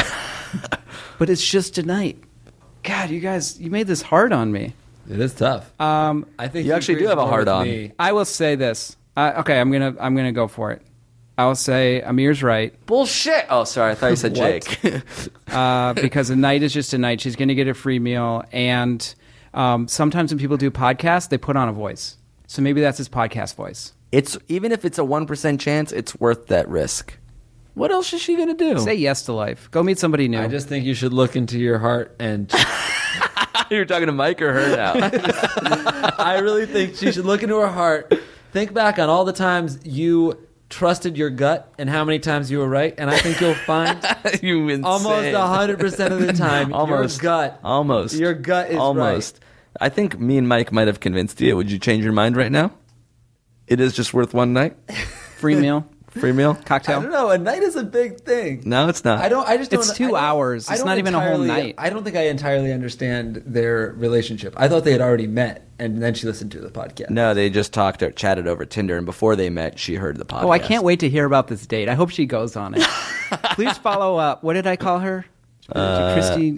But it's just a night. God, you guys, you made this hard on me. It is tough. I think You he actually do agrees have a more hard with on. me. I will say this. Okay, I'm gonna go for it. I will say Amir's right. Bullshit. Oh, sorry. I thought you said What? Jake. Because a night is just a night. She's going to get a free meal. And sometimes when people do podcasts, they put on a voice. So maybe that's his podcast voice. It's even if it's a 1% chance, it's worth that risk. What else is she gonna do? Say yes to life. Go meet somebody new. I just think you should look into your heart and You're talking to Mike or her now? I really think she should look into her heart. Think back on all the times you trusted your gut and how many times you were right, and I think you'll find You insane. almost 100% of the time Almost. your gut. Almost. Your gut is Almost. I think me and Mike might have convinced you. Would you change your mind right now? It is just worth one night. Free meal, Free meal? I cocktail. don't know. A night is a big thing. No, it's not. I just don't. It's 2 I don't- hours. I It's don't not even a whole entirely- night. I don't think I entirely understand their relationship. I thought they had already met, and then she listened to the podcast. No, they just talked or chatted over Tinder, and before they met, she heard the podcast. Oh, I can't wait to hear about this date. I hope she goes on it. Please follow up. What did I call her? Christy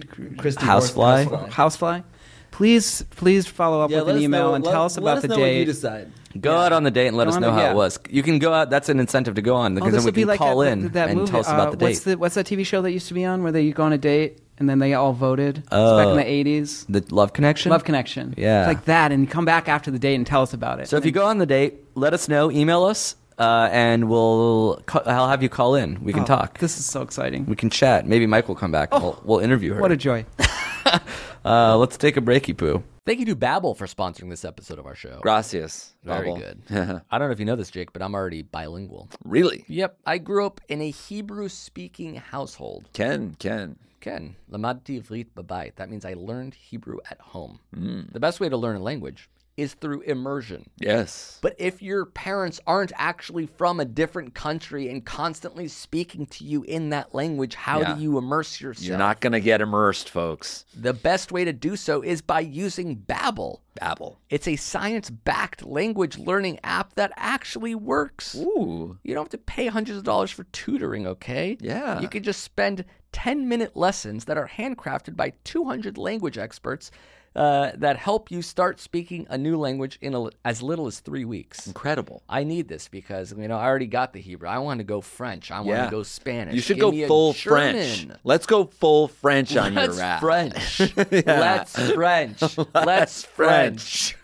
Housefly? Housefly. Please follow up Yeah, with let an us email know- and let- tell us let about us the know what you date. decide. Go out on the date and let us know how it was. You can go out. That's an incentive to go on because then we can call in and tell us about the date. What's that TV show that used to be on where you go on a date and then they all voted? It's back in the 80s. The Love Connection? Love Connection. Yeah. It's like that, and you come back after the date and tell us about it. So if you go on the date, let us know. Email us, and I'll have you call in. We can talk. This is so exciting. We can chat. Maybe Mike will come back. And we'll interview her. What a joy. Let's take a breaky poo. Thank you to Babbel for sponsoring this episode of our show. Gracias. Very Babbel. good. I don't know if you know this, Jake, but I'm already bilingual. Really? Yep. I grew up in a Hebrew-speaking household. Ken. Lamadti ivrit b'bayit. That means I learned Hebrew at home. The best way to learn a language is through immersion. Yes. But if your parents aren't actually from a different country and constantly speaking to you in that language, how do you immerse yourself? You're not going to get immersed, folks. The best way to do so is by using Babbel. Babbel. It's a science-backed language learning app that actually works. Ooh. You don't have to pay hundreds of dollars for tutoring, okay? Yeah. You can just spend 10-minute lessons that are handcrafted by 200 language experts that help you start speaking a new language in as little as 3 weeks. Incredible. I need this because, I already got the Hebrew. I want to go French. I want to go Spanish. You should Give go me full a German. French. Let's go full French on your Let's app. French. Let's French. Let's French.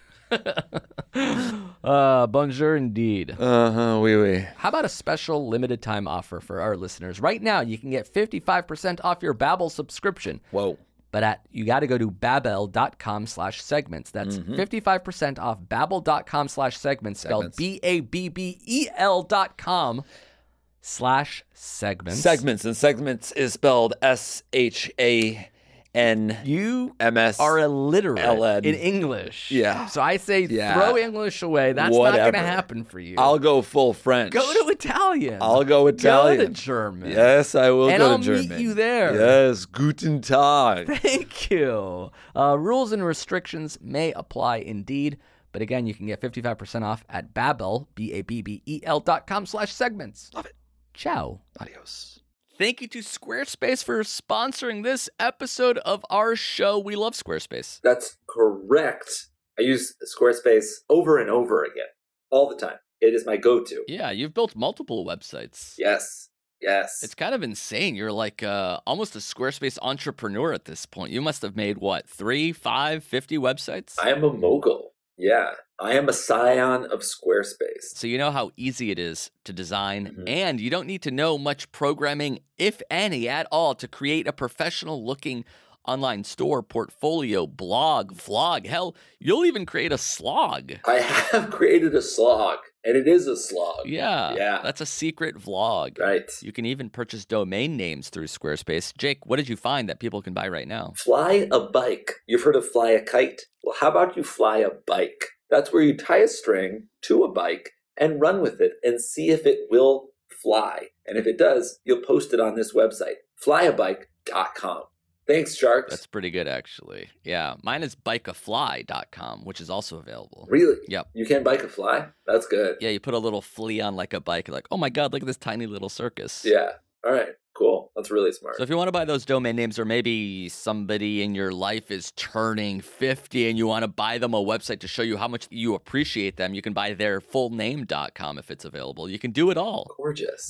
Bonjour indeed. Oui, oui. How about a special limited time offer for our listeners? Right now, you can get 55% off your Babbel subscription. Whoa. But you got to go to babbel.com/segments. That's 55% off babbel.com/segments, spelled BABBEL.com/segments. Segments, and segments is spelled SHANMS. You are illiterate in English. Yeah. So I say throw English away. That's not going to happen for you. I'll go full French. Go to Italian. I'll go Italian. Go to German. Yes, I will and go I'll to German. meet you there. Yes, guten Tag. Thank you. Rules and restrictions may apply indeed. But again, you can get 55% off at Babbel, BABBEL.com/segments. Love it. Ciao. Adios. Thank you to Squarespace for sponsoring this episode of our show. We love Squarespace. That's correct. I use Squarespace over and over again, all the time. It is my go-to. Yeah, you've built multiple websites. Yes. It's kind of insane. You're like almost a Squarespace entrepreneur at this point. You must have made, 3, 5, 50 websites? I am a mogul. Yeah. I am a scion of Squarespace. So you know how easy it is to design, and you don't need to know much programming, if any, at all, to create a professional-looking online store, portfolio, blog, vlog. Hell, you'll even create a slog. I have created a slog, and it is a slog. Yeah. That's a secret vlog. Right. You can even purchase domain names through Squarespace. Jake, what did you find that people can buy right now? Fly a bike. You've heard of fly a kite? Well, how about you fly a bike? That's where you tie a string to a bike and run with it and see if it will fly. And if it does, you'll post it on this website, flyabike.com. Thanks, Sharks. That's pretty good, actually. Yeah, mine is bikeafly.com, which is also available. Really? Yep. You can bike a fly? That's good. Yeah, you put a little flea on like a bike. You're like, oh my God, look at this tiny little circus. Yeah. All right. Cool. That's really smart. So if you want to buy those domain names, or maybe somebody in your life is turning 50 and you want to buy them a website to show you how much you appreciate them, you can buy their fullname.com if it's available. You can do it all. Gorgeous.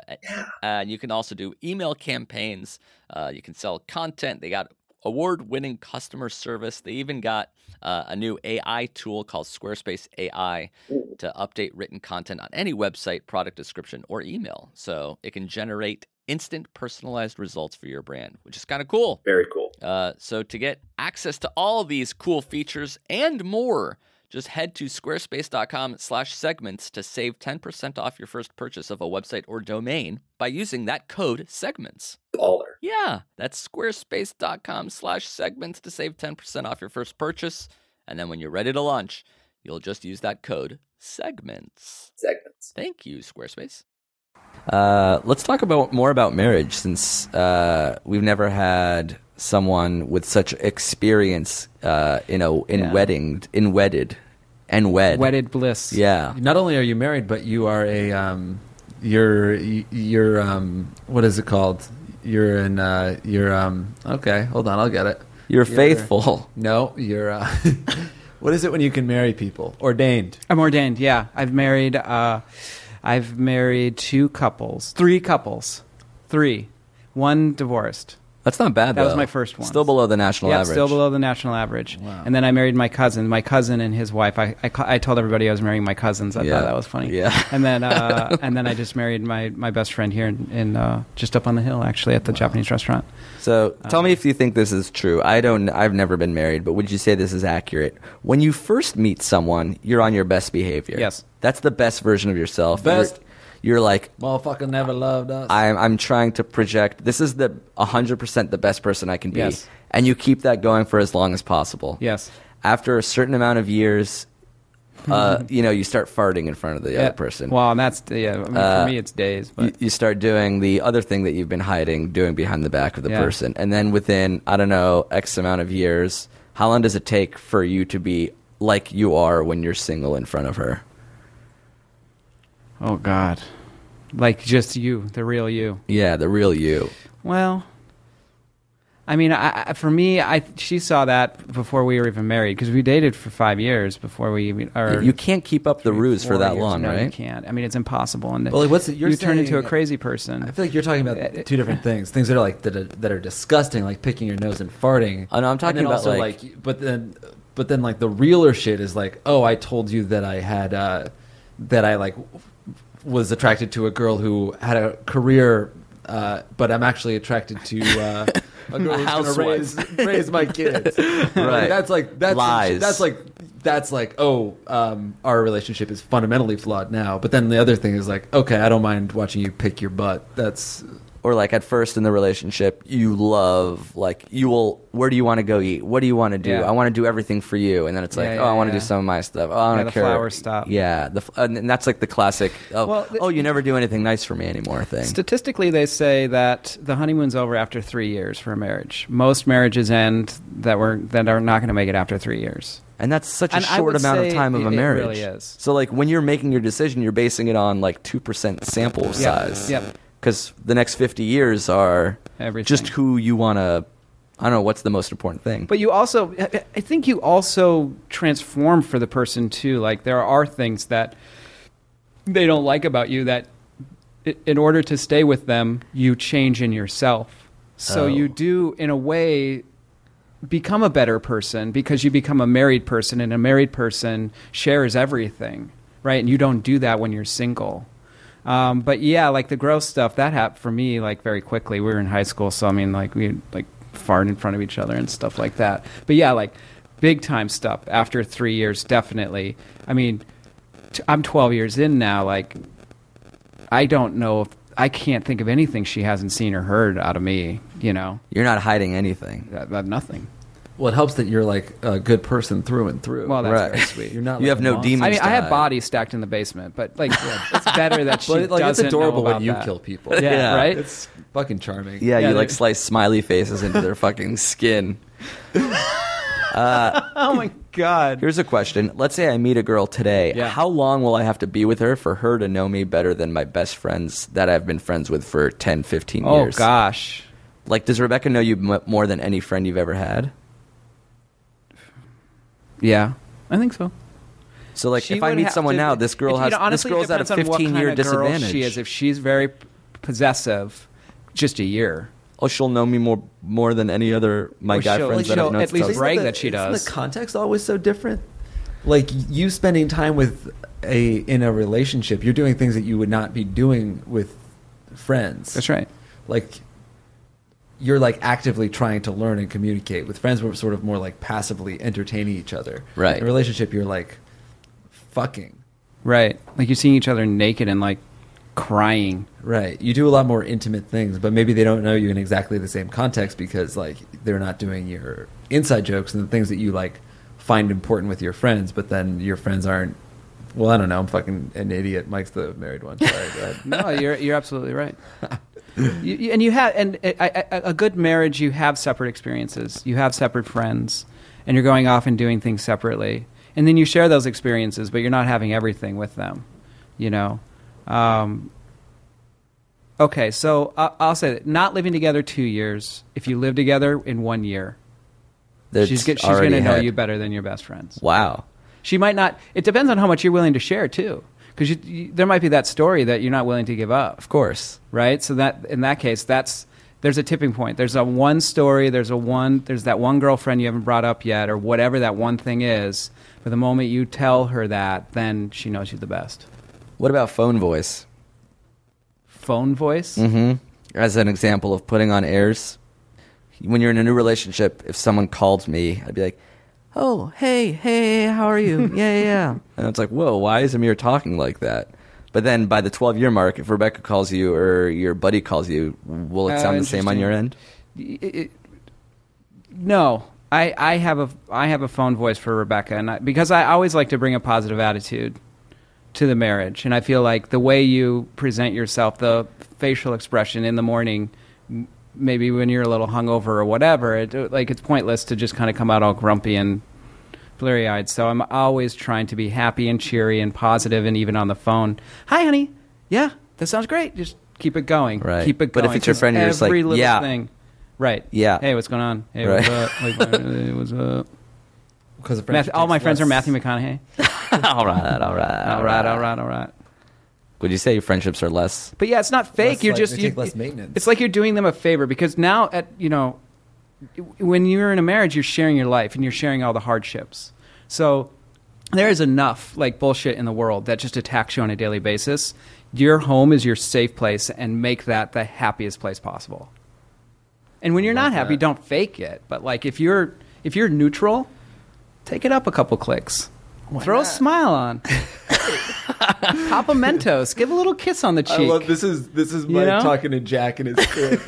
And you can also do email campaigns. You can sell content. They got award-winning customer service. They even got a new AI tool called Squarespace AI to update written content on any website, product description, or email. So it can generate instant personalized results for your brand, which is kind of cool. Very cool. So to get access to all these cool features and more, just head to squarespace.com/segments to save 10% off your first purchase of a website or domain by using that code segments. Baller. Yeah, that's squarespace.com/segments to save 10% off your first purchase. And then when you're ready to launch, you'll just use that code segments. Segments. Thank you, Squarespace. Let's talk more about marriage, since we've never had someone with such experience, wedded bliss. Yeah. Not only are you married, but you are a you're what is it called? You're in okay, hold on, I'll get it. You're faithful. No, you're What is it when you can marry people? Ordained. I'm ordained. Yeah, I've married 3 couples. 3. 1 divorced. That's not bad, though. That was my first one. Still below the national average. Still below the national average. Wow. And then I married my cousin. My cousin and his wife. I told everybody I was marrying my cousins. I thought that was funny. Yeah. And then I just married my best friend here in just up on the hill, actually, at the Japanese restaurant. So tell me if you think this is true. I've never been married, but would you say this is accurate? When you first meet someone, you're on your best behavior. Yes. That's the best version of yourself. Best. You're like, Motherfucker never loved us. I'm trying to project. This is the 100% the best person I can be. Yes. And you keep that going for as long as possible. Yes. After a certain amount of years, you start farting in front of the other person. Well, and that's for me it's days. But You start doing the other thing that you've been doing behind the back of the person. And then within, I don't know, X amount of years, how long does it take for you to be like you are when you're single in front of her? oh God, like just you, the real you. Yeah, the real you. Well, I mean, for me, she saw that before we were even married because we dated for 5 years before we even. You can't keep up the ruse for that long, no, right? You can't. I mean, it's impossible. And Well, like, you turn into a crazy person. I feel like you're talking about two different things. Things that are like that are disgusting, like picking your nose and farting. Oh, no, I'm talking And then about also, like but then like the realer shit is like, oh, I told you that I had that I like was attracted to a girl who had a career, but I'm actually attracted to a girl who's going to raise my kids. Right. That's lies. That's like our relationship is fundamentally flawed now. But then the other thing is like, okay, I don't mind watching you pick your butt. That's. Or like at first in the relationship, you love, like, where do you want to go eat? What do you want to do? Yeah. I want to do everything for you. And then it's like, I want to do some of my stuff. Oh, I don't the care. flower stuff. Yeah. And that's like the classic, you never do anything nice for me anymore thing. Statistically, they say that the honeymoon's over after 3 years for a marriage. Most marriages end that are not going to make it after 3 years. And that's such a And I short would amount of say time of a it marriage. really is. So like when you're making your decision, you're basing it on like 2% sample size. Yep. Because the next 50 years are Everything. just who you want to, I don't know, what's the most important thing. But you also, I think you also transform for the person too. Like there are things that they don't like about you that in order to stay with them, you change in yourself. So you do, in a way, become a better person because you become a married person, and a married person shares everything, right? And you don't do that when you're single. But yeah, like the gross stuff that happened for me like very quickly. We were in high school, so I mean, like we like fart in front of each other and stuff like that. But yeah, like big time stuff after 3 years, definitely. I mean, I'm 12 years in now. Like, I don't know. I can't think of anything she hasn't seen or heard out of me. You know, you're not hiding anything. Nothing. Well, it helps that you're like a good person through and through. Well, that's Right. very sweet. You're not. You like have no a monster. demons. I mean, I have hide. bodies stacked in the basement, but like, it's better that she But like, it's doesn't adorable know about when you that. kill people. Yeah, Yeah. right. It's fucking charming. Yeah, Yeah, you like they- slice smiley faces into their fucking skin. Oh my God. Here's a question. Let's say I meet a girl today. Yeah. How long will I have to be with her for her to know me better than my best friends that I've been friends with for 10, 15 Oh years? gosh. Like, does Rebecca know you more than any friend you've ever had? Yeah, I think so. So, like, She if I would meat have someone to- now, this girl if, you has know, honestly, this girl's it at a depends on what 15-year kind of girl disadvantage. She is. If she's very possessive, just a year. Oh, she'll know me more than any other my Or guy she'll- friends that she'll I've known. at least since- brag Isn't that she does. Isn't the context always so different? Like you spending time with in a relationship, you're doing things that you would not be doing with friends. That's right. Like you're like actively trying to learn and communicate. With friends, we're sort of more like passively entertaining each other. Right. In a relationship, you're like fucking. Right. Like you're seeing each other naked and like crying. Right. You do a lot more intimate things, but maybe they don't know you in exactly the same context because like they're not doing your inside jokes and the things that you like find important with your friends, but then your friends aren't. Well, I don't know. I'm fucking an idiot. Mike's the married one. Sorry, go ahead. No, you're absolutely right. A good marriage, you have separate experiences, you have separate friends, and you're going off and doing things separately, and then you share those experiences, but you're not having everything with them. You know. Okay, so I'll say that not living together 2 years. If you live together in 1 year, She's going to know you better than your best friends. Wow. She might not. It depends on how much you're willing to share too, because there might be that story that you're not willing to give up. Of course, right? So that in that case, there's a tipping point. There's a one story. There's that one girlfriend you haven't brought up yet, or whatever that one thing is. But the moment you tell her that, then she knows you the best. What about phone voice? Phone voice? Mm-hmm. As an example of putting on airs. When you're in a new relationship, if someone called me, I'd be like, oh, hey, how are you? Yeah. And it's like, whoa, why is Amir talking like that? But then by the 12-year mark, if Rebecca calls you or your buddy calls you, will it sound the same on your end? No. I have a phone voice for Rebecca, and because I always like to bring a positive attitude to the marriage. And I feel like the way you present yourself, the facial expression in the morning, maybe when you're a little hungover or whatever, it's pointless to just kind of come out all grumpy and bleary-eyed. So I'm always trying to be happy and cheery and positive, and even on the phone, hi, honey. Yeah, that sounds great. Just keep it going. Right. Keep it going. But if it's your friend, you're just like, every little yeah. thing. Right. Yeah. Hey, what's going on? Hey, right. what's up? Hey, what's up? Because all my friends are Matthew McConaughey. All right. Would you say your friendships are less? But yeah, it's not fake. You're just take less maintenance. It's like you're doing them a favor, because now when you're in a marriage, you're sharing your life and you're sharing all the hardships. So there is enough bullshit in the world that just attacks you on a daily basis. Your home is your safe place, and make that the happiest place possible. And when you're not happy, don't fake it. But if you're neutral, take it up a couple clicks. Throw a smile on. Pop a Mentos. Give a little kiss on the cheek. I love this is Mike talking to Jack in his crib.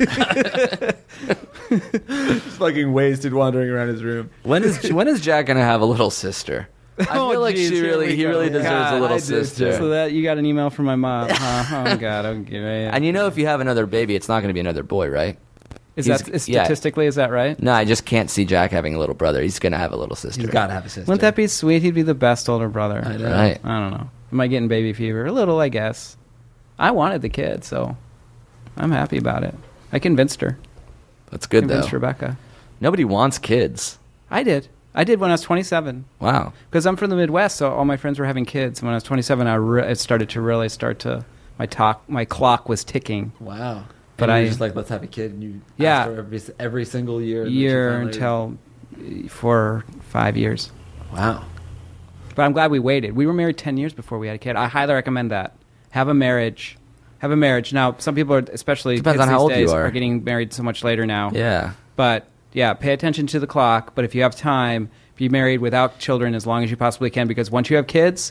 Just fucking wasted wandering around his room. When is Jack gonna have a little sister? I feel like he really deserves a little sister. So that you got an email from my mom. Oh God, okay. And if you have another baby, it's not going to be another boy, right? Statistically, is that right? No, I just can't see Jack having a little brother. He's going to have a little sister. He's got to have a sister. Wouldn't that be sweet? He'd be the best older brother. I know. Right. I don't know. Am I getting baby fever? A little, I guess. I wanted the kid, so I'm happy about it. I convinced her. That's good, Convinced though. Rebecca. Nobody wants kids. I did when I was 27. Wow. Because I'm from the Midwest, so all my friends were having kids. When I was 27, it started to my clock was ticking. Wow. But I just let's have a kid, and you ask her every single year until 4 or 5 years. Wow. But I'm glad we waited. We were married 10 years before we had a kid. I highly recommend that. Have a marriage. Now, some people are, especially depends kids on how these old days, you are getting married so much later now. Yeah. But yeah, pay attention to the clock. But if you have time, be married without children as long as you possibly can, because once you have kids,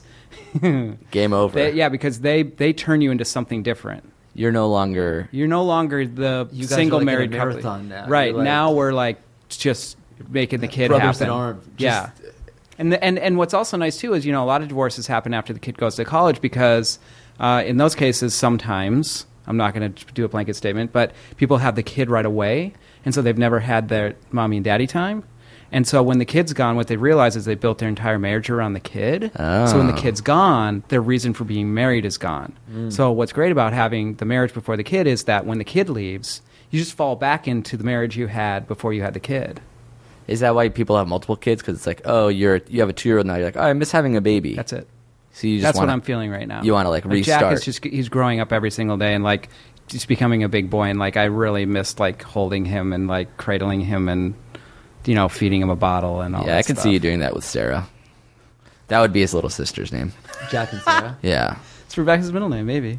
game over. Because they turn you into something different. You're no longer the single married couple. Marathon now. Right. Now we're just making the kid brothers happen. in arms. Yeah. And what's also nice too is a lot of divorces happen after the kid goes to college, because in those cases sometimes, I'm not going to do a blanket statement, but people have the kid right away, and so they've never had their mommy and daddy time. And so when the kid's gone, what they realize is they built their entire marriage around the kid. Oh. So when the kid's gone, their reason for being married is gone. So what's great about having the marriage before the kid is that when the kid leaves, you just fall back into the marriage you had before you had the kid. Is that why people have multiple kids? Because it's like, oh, you have a 2-year-old now. You're like, oh, I miss having a baby. That's it. So you just That's what I'm feeling right now. You want to restart. Jack is he's growing up every single day, and just becoming a big boy, and I really missed holding him and cradling him and feeding him a bottle and all that I can stuff. see you doing that with Sarah. That would be his little sister's name. Jack and Sarah? Yeah. It's Rebecca's middle name, maybe.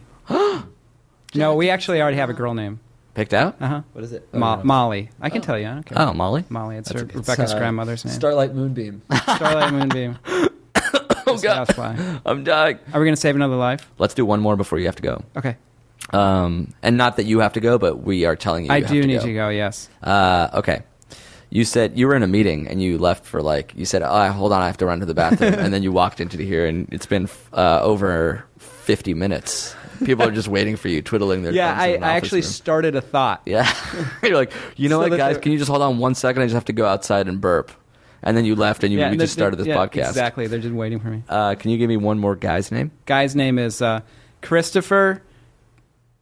No, we actually already have a girl name. Picked out? Uh-huh. What is it? Molly. I can tell you. I don't care. Oh, Molly? Molly. It's Rebecca's grandmother's name. Starlight Moonbeam. Starlight Moonbeam. Oh, God. I'm dying. Are we going to save another life? Let's do one more before you have to go. Okay. And not that you have to go, but we are telling you I you do have to need go. to go, yes. Okay. You said you were in a meeting and you left for you said, oh, hold on, I have to run to the bathroom. And then you walked into here and it's been over 50 minutes. People are just waiting for you, twiddling their thumbs. Yeah, in an I office actually room. started a thought. Yeah. You're like, what, guys, can you just hold on 1 second? I just have to go outside and burp. And then you left and we just started this podcast. Exactly. They're just waiting for me. Can you give me one more guy's name? Guy's name is Christopher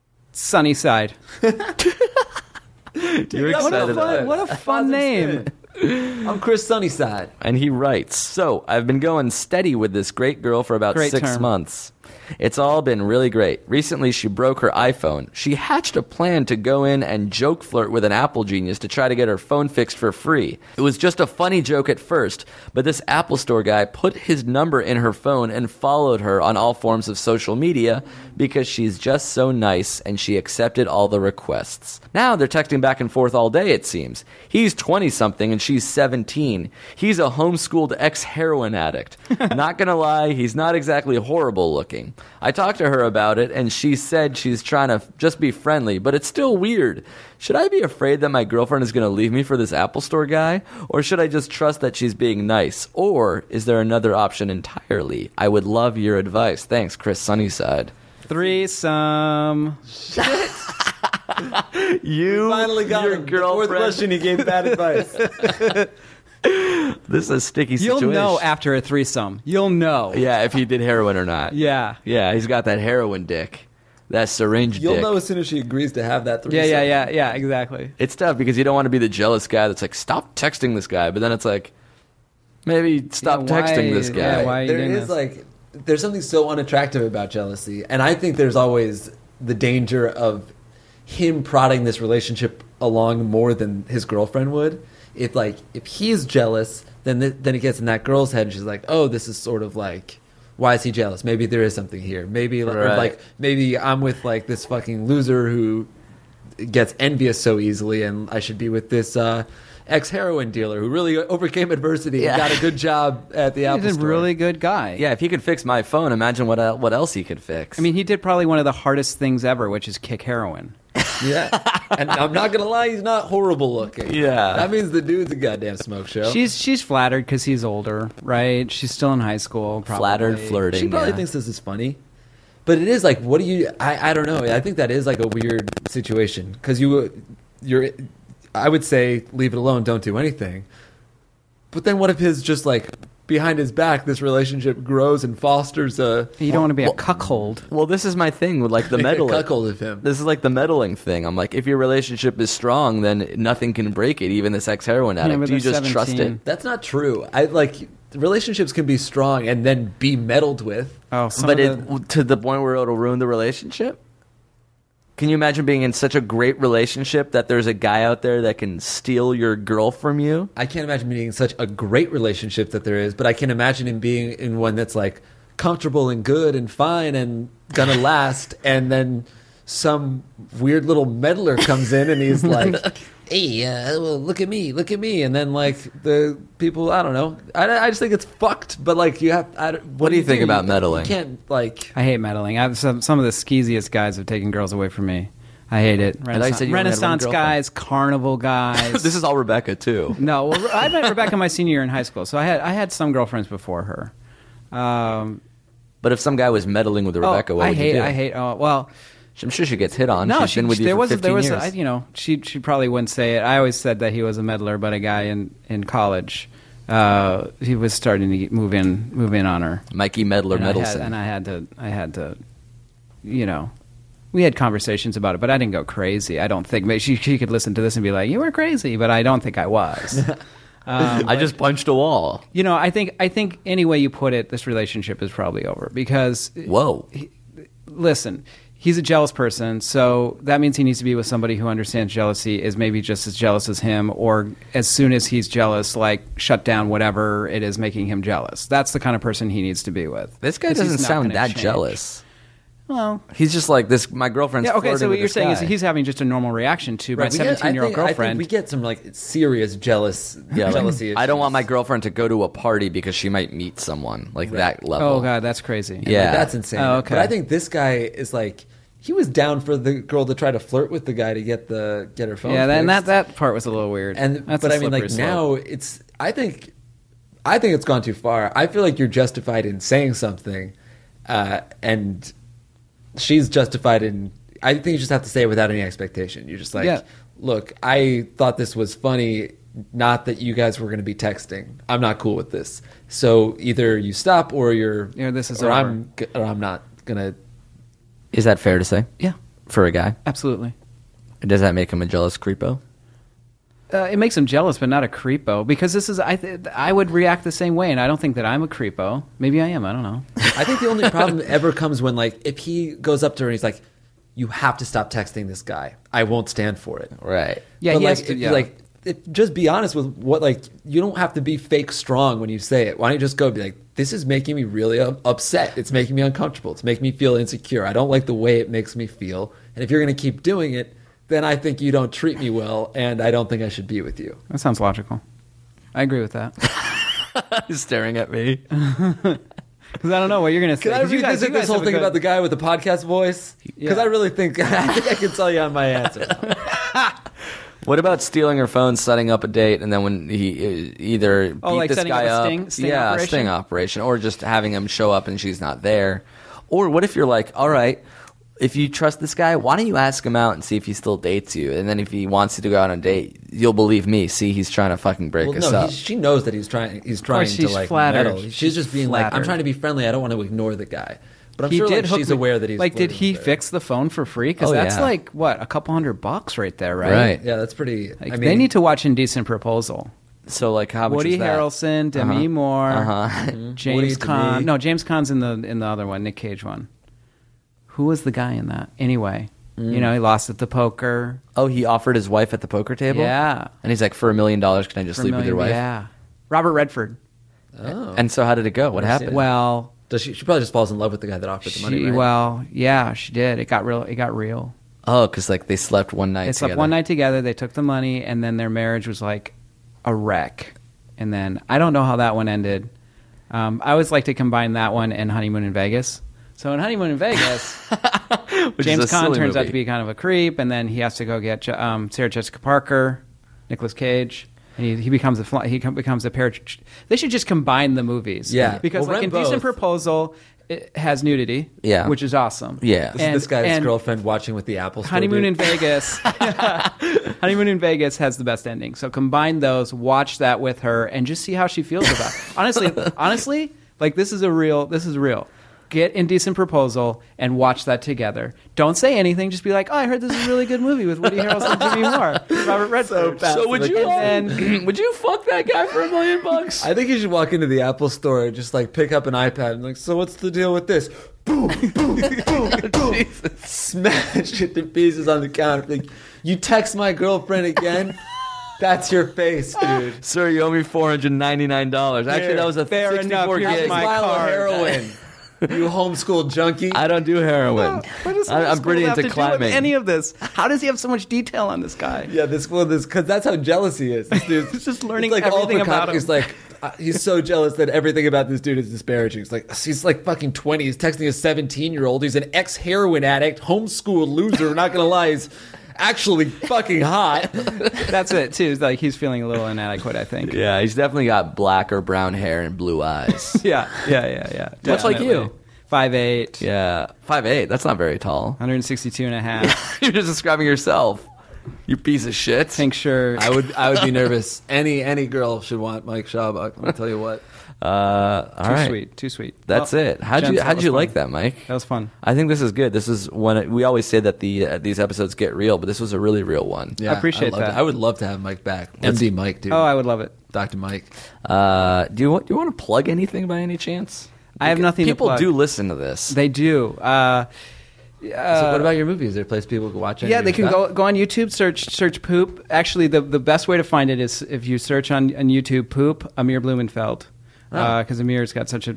Sunnyside. You're excited. What a fun name. I'm Chris Sunnyside. And he writes, so I've been going steady with this great girl for about 6 months. It's all been really great. Recently, she broke her iPhone. She hatched a plan to go in and joke flirt with an Apple genius to try to get her phone fixed for free. It was just a funny joke at first, but this Apple Store guy put his number in her phone and followed her on all forms of social media because she's just so nice and she accepted all the requests. Now they're texting back and forth all day, it seems. He's 20-something and she's 17. He's a homeschooled ex-heroin addict. Not gonna lie, he's not exactly horrible looking. I talked to her about it, and she said she's trying to just be friendly, but it's still weird. Should I be afraid that my girlfriend is going to leave me for this Apple Store guy? Or should I just trust that she's being nice? Or is there another option entirely? I would love your advice. Thanks, Chris Sunnyside. Threesome. You finally got your him. girlfriend. The fourth question, he gave bad advice. This is a sticky situation. You'll know after a threesome. You'll know. Yeah, if he did heroin or not. Yeah. Yeah, he's got that heroin dick. That syringe You'll dick. know as soon as she agrees to have that threesome. Yeah, exactly. It's tough because you don't want to be the jealous guy that's like, stop texting this guy. But then it's like, maybe stop texting this guy. Yeah, why are you There doing is this? there's something so unattractive about jealousy. And I think there's always the danger of him prodding this relationship along more than his girlfriend would. If he's jealous, then it gets in that girl's head and she's like, oh, this is sort of like, why is he jealous? Maybe there is something here. Maybe maybe I'm with like this fucking loser who gets envious so easily, and I should be with this ex-heroin dealer who really overcame adversity and got a good job at the Apple He's a Store. really good guy. Yeah, if he could fix my phone, imagine what else he could fix. I mean, he did probably one of the hardest things ever, which is kick heroin. Yeah, and I'm not gonna lie, he's not horrible looking. Yeah, that means the dude's a goddamn smoke show. She's flattered because he's older, right? She's still in high school. Probably. Flattered, flirting. She probably thinks this is funny, but it is like, what do you? I don't know. I think that is like a weird situation because you're. I would say leave it alone, don't do anything. But then what if his just like behind his back, this relationship grows and fosters a... You don't want to be a cuckold. Well, this is my thing with like the meddling. A cuckold of him. This is like the meddling thing. I'm like, if your relationship is strong, then nothing can break it, even this ex-heroin addict. Yeah, Do you just 17. trust it? That's not true. Relationships can be strong and then be meddled with. Oh, but to the point where it'll ruin the relationship? Can you imagine being in such a great relationship that there's a guy out there that can steal your girl from you? I can't imagine being in such a great relationship that there is, but I can imagine him being in one that's like comfortable and good and fine and gonna last, and then some weird little meddler comes in and he's like, hey, well, look at me, and then like the people, I don't know, I just think it's fucked. But like, you have, what do you think about meddling? You can't like. I hate meddling. Some of the skeeziest guys have taken girls away from me. I hate it. Renaissance guys, carnival guys. This is all Rebecca too. No, well, I met Rebecca my senior year in high school, so I had some girlfriends before her. But if some guy was meddling with Rebecca, what would you do? I hate. Well, I'm sure she gets hit on. No, She's been with you for 15 years. She probably wouldn't say it. I always said that he was a meddler, but a guy in college, he was starting to move in on her. Mikey Meddler Meddleson. And I had to, we had conversations about it, but I didn't go crazy. I don't think maybe she could listen to this and be like, "You were crazy," but I don't think I was. I just punched a wall. I think any way you put it, this relationship is probably over because. Whoa. Listen. He's a jealous person, so that means he needs to be with somebody who understands jealousy, is maybe just as jealous as him, or as soon as he's jealous, like shut down whatever it is making him jealous. That's the kind of person he needs to be with. This guy doesn't sound that jealous. Well, he's just like this. My girlfriend's okay. flirting So what with you're this saying guy. is he's having just a normal reaction to my 17-year-old girlfriend. I think we get some like serious jealousy. Issues. I don't want my girlfriend to go to a party because she might meet someone like that level. Oh god, that's crazy. Yeah, that's insane. Oh, okay. But I think this guy is like. He was down for the girl to try to flirt with the guy to get her phone. Yeah, and fixed. that part was a little weird. But I mean, like now it's. I think it's gone too far. I feel like you're justified in saying something, and she's justified in. I think you just have to say it without any expectation. You're just like, look, I thought this was funny. Not that you guys were going to be texting. I'm not cool with this. So either you stop, or this is or over. I'm not gonna. Is that fair to say? Yeah. For a guy? Absolutely. Does that make him a jealous creepo? It makes him jealous, but not a creepo. Because this is, I would react the same way, and I don't think that I'm a creepo. Maybe I am. I don't know. I think the only problem ever comes when, like, if he goes up to her and he's like, "You have to stop texting this guy. I won't stand for it." Right. Yeah, But, he like, has to. if Yeah. you, like, just be honest with what, like, you don't have to be fake strong when you say it. Why don't you just go be like, "This is making me really upset. It's making me uncomfortable. It's making me feel insecure. I don't like the way it makes me feel. And if you're going to keep doing it, then I think you don't treat me well, and I don't think I should be with you." That sounds logical. I agree with that. He's staring at me. Because I don't know what you're going to say. Can I 'Cause you guys- revisit you guys this whole have a thing good- about the guy with the podcast voice? Because Yeah. I really think I can tell you on my answer. What about stealing her phone, setting up a date, and then when he either beat like this setting guy up a up, sting operation? sting operation, or just having him show up and she's not there? Or what if you're like, all right, if you trust this guy, why don't you ask him out and see if he still dates you? And then if he wants you to go out on a date, you'll believe me. See, he's trying to fucking break Well, us no, up. she knows that he's trying to she's like flattered. meddle. She's just being like, "I'm flattered. trying to be friendly. I don't want to ignore the guy." But I'm He sure did like, hook she's me- aware that he's like. Did flirting he with her. fix the phone for free? Because Oh, that's yeah. like what, a couple $100 right there, right? Right. Yeah, that's pretty. Like, I mean, they need to watch Indecent Proposal. So like, how much Woody is that? Harrelson, Demi Moore, Woody, James Caan. Demi. No, James Caan's in the other one, Nick Cage one. Who was the guy in that? Anyway, you know, he lost at the poker. Oh, he offered his wife at the poker table? Yeah. And he's like, for $1 million, can I just For a sleep with your million- wife? Yeah. Robert Redford. Oh. And so how did it go? What happened? Well, Does she probably just falls in love with the guy that offered the money, she, right? well, yeah, she did. It got real. It got real. Oh, because like they slept one night They slept together. one night together. They took the money, and then their marriage was like a wreck. And then I don't know how that one ended. I always like to combine that one and Honeymoon in Vegas. So in Honeymoon in Vegas, Which James is a Caan silly turns out movie. to be kind of a creep, and then he has to go get Sarah Jessica Parker, Nicolas Cage. And he becomes a pair. They should just combine the movies. Yeah. because Well, like rent Indecent both. Proposal, it has nudity. Yeah. which is awesome. Yeah. This guy's and girlfriend watching with the Apple Store. Honeymoon dude. in Vegas. Honeymoon in Vegas has the best ending. So combine those, watch that with her, and just see how she feels about it. Honestly, like this is real. Get Indecent Proposal and watch that together. Don't say anything. Just be like, "Oh, I heard this is a really good movie with Woody Harrelson, Demi Moore, Robert Redford." So would you And then- would you fuck that guy for $1 million? I think you should walk into the Apple Store and just like pick up an iPad and like, "So what's the deal with this?" Boom, boom, boom, boom. Smash it to pieces on the counter. Like, you text my girlfriend again? That's your face, dude. Sir, you owe me $499. Actually, that was a Fair 64 enough, here's gig. my Mile of card. heroin. You homeschool junkie. I don't do heroin. What does I'm homeschool pretty have into to do with climbing. any of this? How does he have so much detail on this guy? Yeah, this because that's how jealous he is. This dude, He's just learning it's like everything all for about him. He's like, he's so jealous that everything about this dude is disparaging. He's like fucking 20. He's texting a 17-year-old. He's an ex-heroin addict, homeschool loser. Not gonna lie, he's actually fucking hot. That's it too. It's like he's feeling a little inadequate, I think. Yeah, he's definitely got black or brown hair and blue eyes. Yeah. Much like you. 5'8". Yeah, 5'8". That's not very tall. 162 and a half. You're just describing yourself. You piece of shit. Pink shirt. I would be nervous. Any girl should want Mike Schaubach. I'll tell you what. All right. Too sweet. That's Well, it. How'd Jen, you that was fun. like that, Mike? That was fun. I think this is good. This is when we always say that these episodes get real, but this was a really real one. I appreciate loved that. it. I would love to have Mike back. MD Mike, dude. Oh, I would love it. Dr. Mike. Do you want to plug anything by any chance? I have nothing to People plug. do listen to this. They do. So what about your movies? Is there a place people can watch? Yeah, they can go on YouTube, search Poop. Actually, the best way to find it is if you search on YouTube Poop, Amir Blumenfeld. Because Amir's got such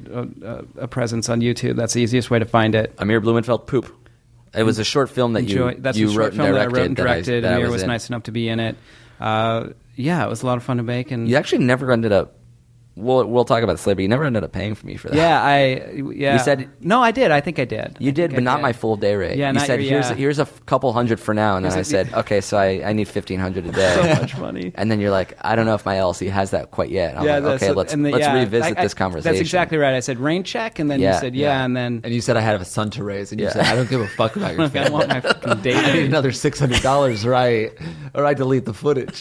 a presence on YouTube. That's the easiest way to find it. Amir Blumenfeld, Poop. It was a short film that That's you a short wrote film and that I wrote and directed. that I Amir was in. nice enough to be in it. Yeah, it was a lot of fun to make. And You actually never ended up. We'll talk about this later, but you never ended up paying for me for that. yeah, You said no. I did. I think I did. you I did, think but I not did. my full day rate. Yeah, you not said your- here's a couple hundred for now, and then I Is said, it- okay, so I need $1,500 a day. So much money. And then you're like, I don't know if my LLC has that quite yet. I'm like, okay, let's revisit this conversation. That's exactly right. I said rain check, and then you said and then And you said I had a son to raise, and you Yeah. said I don't give a fuck about your I family. want my fucking date. I need another $600, right? Or I delete the footage.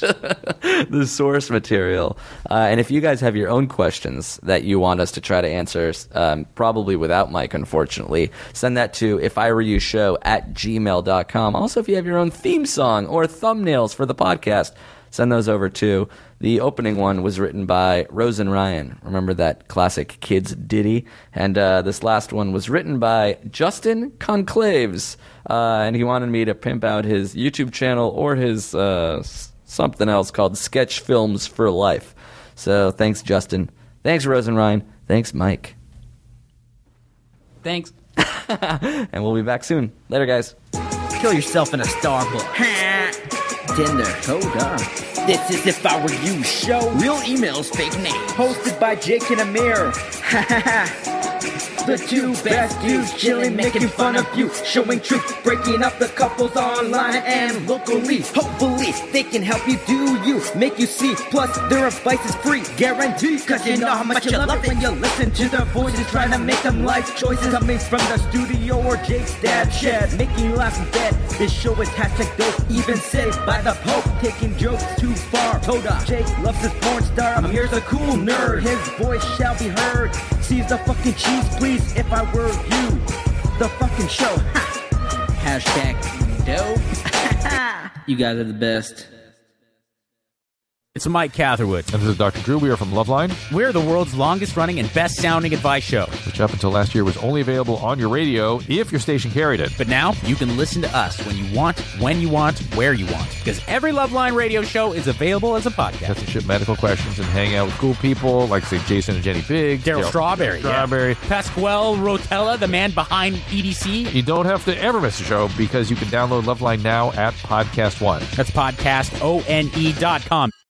the source material. And if you guys have your own questions that you want us to try to answer, probably without Mike, unfortunately, send that to iwereyoushow@gmail.com. Also, if you have your own theme song or thumbnails for the podcast, send those over too. The opening one was written by Rose and Ryan. Remember that classic kids ditty? And this last one was written by Justin Conclaves. And he wanted me to pimp out his YouTube channel or his something else called Sketch Films for Life. So thanks, Justin. Thanks, Rose and Ryan. Thanks, Mike. Thanks. And we'll be back soon. Later, guys. Kill yourself in a Starbucks. Tinder. Hold on. This is If I Were You show. Real emails, fake names. Hosted by Jake and Amir. The two best dudes chilling, making fun of you, showing truth, breaking up the couples online and locally. Hopefully, they can help you do you, make you see. Plus, their advice is free, guaranteed. Cause you know how much you love it when you listen to their voices, trying to make them life choices. Coming from the studio or Jake's dad shed, making you laugh in bed. This show is hashtag dope, even saved by the Pope, taking jokes too far. Toda, Jake loves his porn star. Here's a cool nerd, his voice shall be heard. Seize the fucking cheese, please, if I were you. The fucking show. Ha. Hashtag dope. You guys are the best. It's Mike Catherwood. And this is Dr. Drew. We are from Loveline. We're the world's longest-running and best-sounding advice show. Which up until last year was only available on your radio if your station carried it. But now you can listen to us when you want, where you want. Because every Loveline radio show is available as a podcast. Just to ship medical questions and hang out with cool people like, say, Jason and Jenny Biggs. Daryl Strawberry. Yeah. Pasquale Rotella, the man behind EDC. You don't have to ever miss a show because you can download Loveline now at Podcast One. That's podcastone.com.